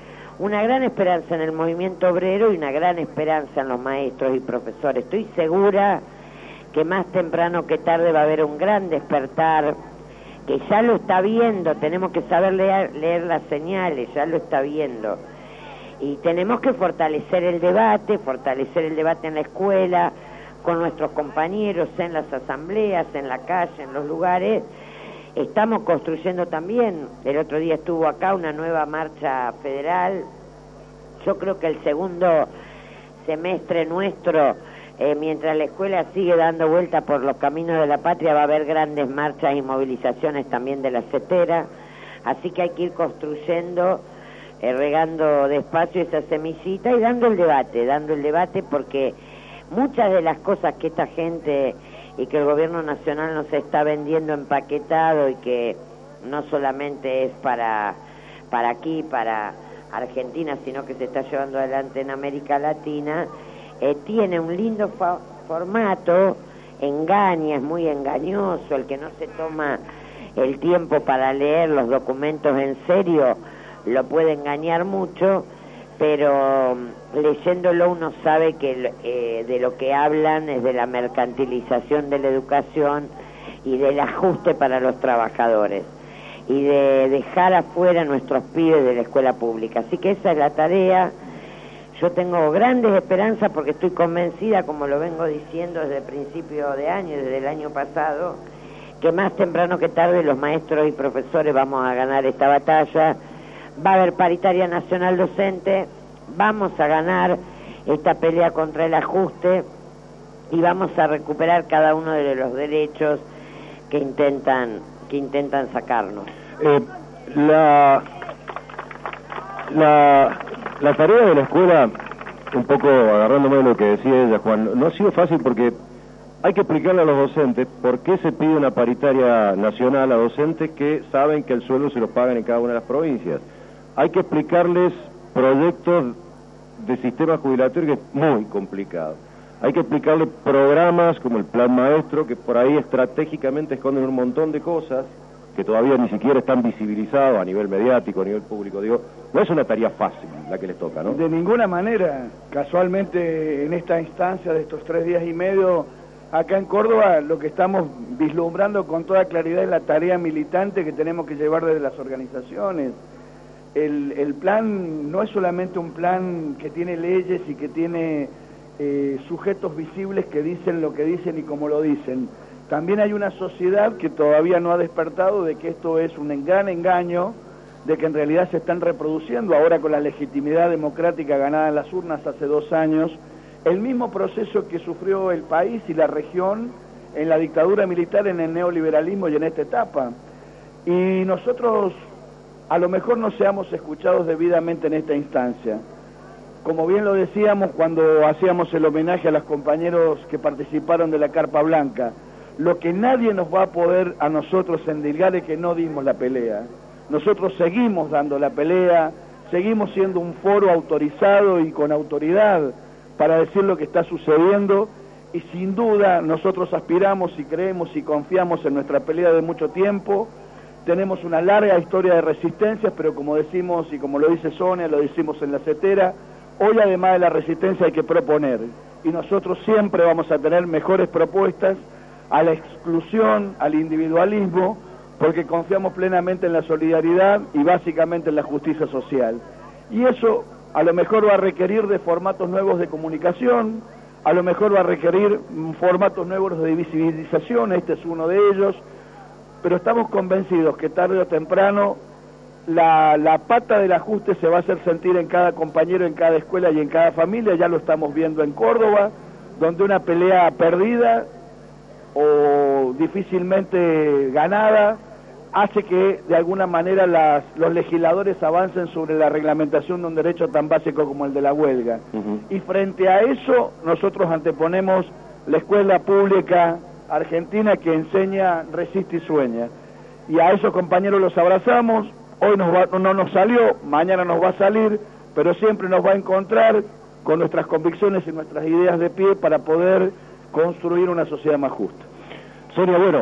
en el movimiento obrero y una gran esperanza en los maestros y profesores. Estoy segura que más temprano que tarde va a haber un gran despertar, que ya lo está viendo, tenemos que saber leer las señales, ya lo está viendo. Y tenemos que fortalecer el debate en la escuela, con nuestros compañeros en las asambleas, en la calle, en los lugares. Estamos construyendo también, el otro día estuvo acá una nueva marcha federal. Yo creo que el segundo semestre nuestro, mientras la escuela sigue dando vuelta por los caminos de la patria, va a haber grandes marchas y movilizaciones también de la setera. Así que hay que ir construyendo, regando despacio esa semillita y dando el debate, porque muchas de las cosas que esta gente y que el gobierno nacional nos está vendiendo empaquetado, y que no solamente es para aquí, para Argentina, sino que se está llevando adelante en América Latina, tiene un lindo formato, engaña, es muy engañoso. El que no se toma el tiempo para leer los documentos en serio lo puede engañar mucho, pero leyéndolo uno sabe que de lo que hablan es de la mercantilización de la educación y del ajuste para los trabajadores y de dejar afuera a nuestros pibes de la escuela pública. Así que esa es la tarea. Yo tengo grandes esperanzas porque estoy convencida, como lo vengo diciendo desde el principio de año, desde el año pasado, que más temprano que tarde los maestros y profesores vamos a ganar esta batalla. Va a haber paritaria nacional docente, vamos a ganar esta pelea contra el ajuste y vamos a recuperar cada uno de los derechos que intentan sacarnos.
La tarea de la escuela, un poco agarrándome de lo que decía ella, Juan, no ha sido fácil porque hay que explicarle a los docentes por qué se pide una paritaria nacional a docentes que saben que el sueldo se lo pagan en cada una de las provincias. Hay que explicarles proyectos de sistema jubilatorio que es muy complicado. Hay que explicarles programas como el Plan Maestro, que por ahí estratégicamente esconden un montón de cosas que todavía ni siquiera están visibilizados a nivel mediático, a nivel público. Digo, no es una tarea fácil la que les toca, ¿no?
De ninguna manera. Casualmente, en esta instancia de estos 3 días y medio, acá en Córdoba, lo que estamos vislumbrando con toda claridad es la tarea militante que tenemos que llevar desde las organizaciones. El plan no es solamente un plan que tiene leyes y que tiene sujetos visibles que dicen lo que dicen y cómo lo dicen. También hay una sociedad que todavía no ha despertado de que esto es un gran engaño, de que en realidad se están reproduciendo ahora con la legitimidad democrática ganada en las urnas hace 2 años, el mismo proceso que sufrió el país y la región en la dictadura militar, en el neoliberalismo y en esta etapa. Y nosotros a lo mejor no seamos escuchados debidamente en esta instancia. Como bien lo decíamos cuando hacíamos el homenaje a los compañeros que participaron de la Carpa Blanca, lo que nadie nos va a poder a nosotros endilgar es que no dimos la pelea. Nosotros seguimos dando la pelea, seguimos siendo un foro autorizado y con autoridad para decir lo que está sucediendo, y sin duda nosotros aspiramos y creemos y confiamos en nuestra pelea de mucho tiempo. Tenemos una larga historia de resistencias, pero como decimos y como lo dice Sonia, lo decimos en la CETERA, hoy además de la resistencia hay que proponer, y nosotros siempre vamos a tener mejores propuestas a la exclusión, al individualismo, porque confiamos plenamente en la solidaridad y básicamente en la justicia social. Y eso a lo mejor va a requerir de formatos nuevos de comunicación, a lo mejor va a requerir formatos nuevos de visibilización, este es uno de ellos, pero estamos convencidos que tarde o temprano la pata del ajuste se va a hacer sentir en cada compañero, en cada escuela y en cada familia. Ya lo estamos viendo en Córdoba, donde una pelea perdida o difícilmente ganada hace que de alguna manera los legisladores avancen sobre la reglamentación de un derecho tan básico como el de la huelga. Y frente a eso nosotros anteponemos la escuela pública argentina que enseña, resiste y sueña. Y a esos compañeros los abrazamos. Hoy no nos salió, mañana nos va a salir, pero siempre nos va a encontrar con nuestras convicciones y nuestras ideas de pie para poder construir una sociedad más justa.
Sonia, bueno,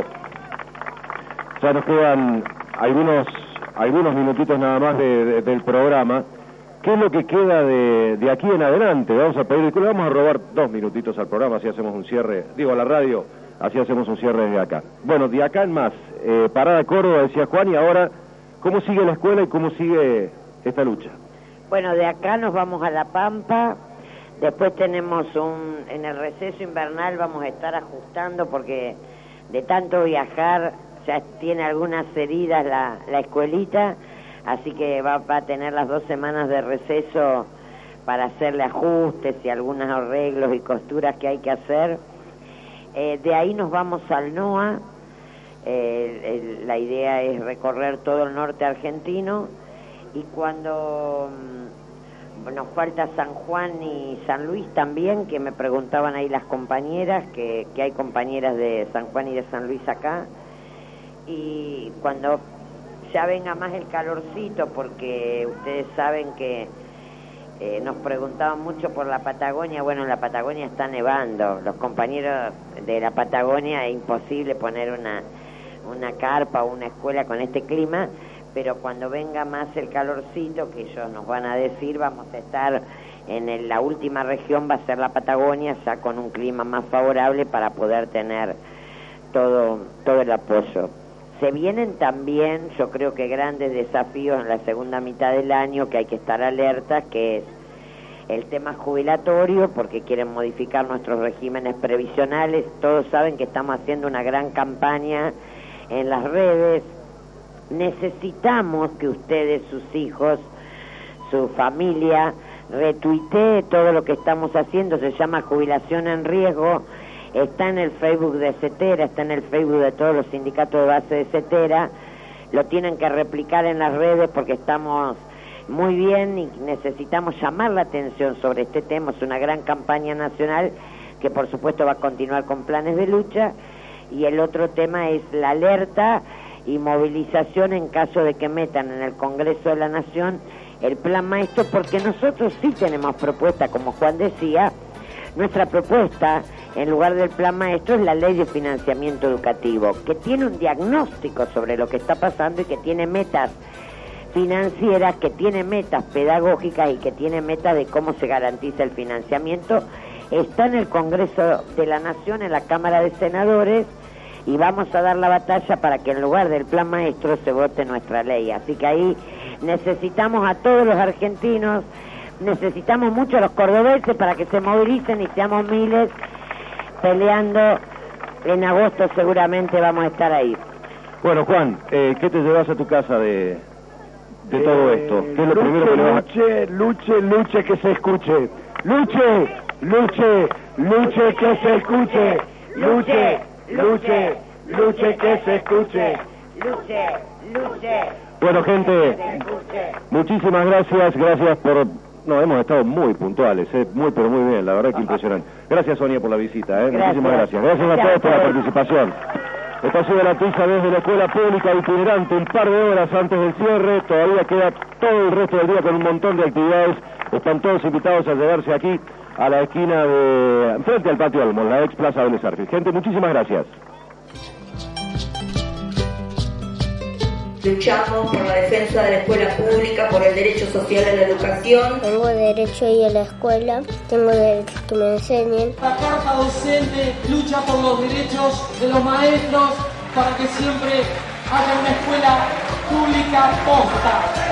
ya nos quedan algunos minutitos nada más del programa. ¿Qué es lo que queda de aquí en adelante? Vamos a pedir, le vamos a robar 2 minutitos al programa, así hacemos un cierre, a la radio, así hacemos un cierre desde acá. Bueno, de acá en más, Parada Córdoba, decía Juan, y ahora, ¿cómo sigue la escuela y cómo sigue esta lucha?
Bueno, de acá nos vamos a La Pampa, después tenemos en el receso invernal vamos a estar ajustando porque de tanto viajar ya tiene algunas heridas la escuelita, así que va a tener las 2 semanas de receso para hacerle ajustes y algunos arreglos y costuras que hay que hacer. De ahí nos vamos al NOA. La idea es recorrer todo el norte argentino, y cuando nos falta San Juan y San Luis también, que me preguntaban ahí las compañeras, que hay compañeras de San Juan y de San Luis acá, y cuando ya venga más el calorcito, porque ustedes saben que nos preguntaban mucho por la Patagonia. Bueno, en la Patagonia está nevando, los compañeros de la Patagonia es imposible poner una carpa o una escuela con este clima, pero cuando venga más el calorcito, que ellos nos van a decir, vamos a estar en la última región, va a ser la Patagonia, ya con un clima más favorable para poder tener todo el apoyo. Se vienen también, yo creo que grandes desafíos en la segunda mitad del año que hay que estar alertas, que es el tema jubilatorio, porque quieren modificar nuestros regímenes previsionales. Todos saben que estamos haciendo una gran campaña en las redes. Necesitamos que ustedes, sus hijos, su familia, retuitee todo lo que estamos haciendo. Se llama Jubilación en Riesgo. Está en el Facebook de CETERA, está en el Facebook de todos los sindicatos de base de CETERA. Lo tienen que replicar en las redes porque estamos muy bien y necesitamos llamar la atención sobre este tema. Es una gran campaña nacional que por supuesto va a continuar con planes de lucha, y el otro tema es la alerta y movilización en caso de que metan en el Congreso de la Nación el plan maestro, porque nosotros sí tenemos propuesta, como Juan decía. Nuestra propuesta, en lugar del plan maestro, es la ley de financiamiento educativo, que tiene un diagnóstico sobre lo que está pasando y que tiene metas financieras, que tiene metas pedagógicas y que tiene metas de cómo se garantiza el financiamiento. Está en el Congreso de la Nación, en la Cámara de Senadores, y vamos a dar la batalla para que en lugar del plan maestro se vote nuestra ley. Así que ahí necesitamos a todos los argentinos, necesitamos mucho a los cordobeses para que se movilicen y seamos miles peleando. En agosto seguramente vamos a estar ahí.
Bueno, Juan, ¿qué te llevas a tu casa de todo esto? ¿Qué es lo primero que le vas a...
Luche, que se escuche. Luche, que se escuche. Luche, que se escuche.
Luche.
Bueno, gente, muchísimas gracias por... No, hemos estado muy puntuales, muy pero muy bien, la verdad que impresionante. Gracias, Sonia, por la visita, muchísimas gracias. Gracias a todos por la participación. Esta ha sido la tiza desde la escuela pública itinerante, un par de horas antes del cierre. Todavía queda todo el resto del día con un montón de actividades. Están todos invitados a llevarse aquí a la esquina de... frente al Patio Olmos, la ex Plaza Vélez Arfield. Gente, muchísimas gracias.
Luchamos por la defensa de la escuela pública, por el derecho social a la educación.
Tengo derecho a ir a la escuela, tengo derecho a que me enseñen.
La Carta Docente lucha por los derechos de los maestros para que siempre haya una escuela pública posta.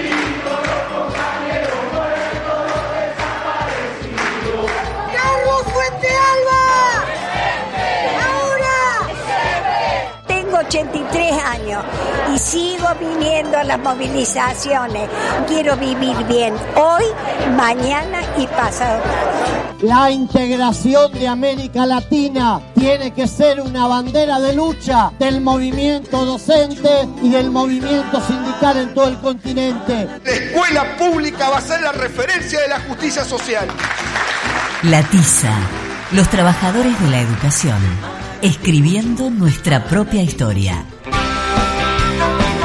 ¡Carlos Fuente Alba! ¡Ahora! Tengo 83 años y sigo viniendo a las movilizaciones. Quiero vivir bien hoy, mañana y pasado.
La integración de América Latina tiene que ser una bandera de lucha del movimiento docente y del movimiento sindical en todo el continente.
La escuela pública va a ser la referencia de la justicia social.
La Tiza, los trabajadores de la educación, escribiendo nuestra propia historia.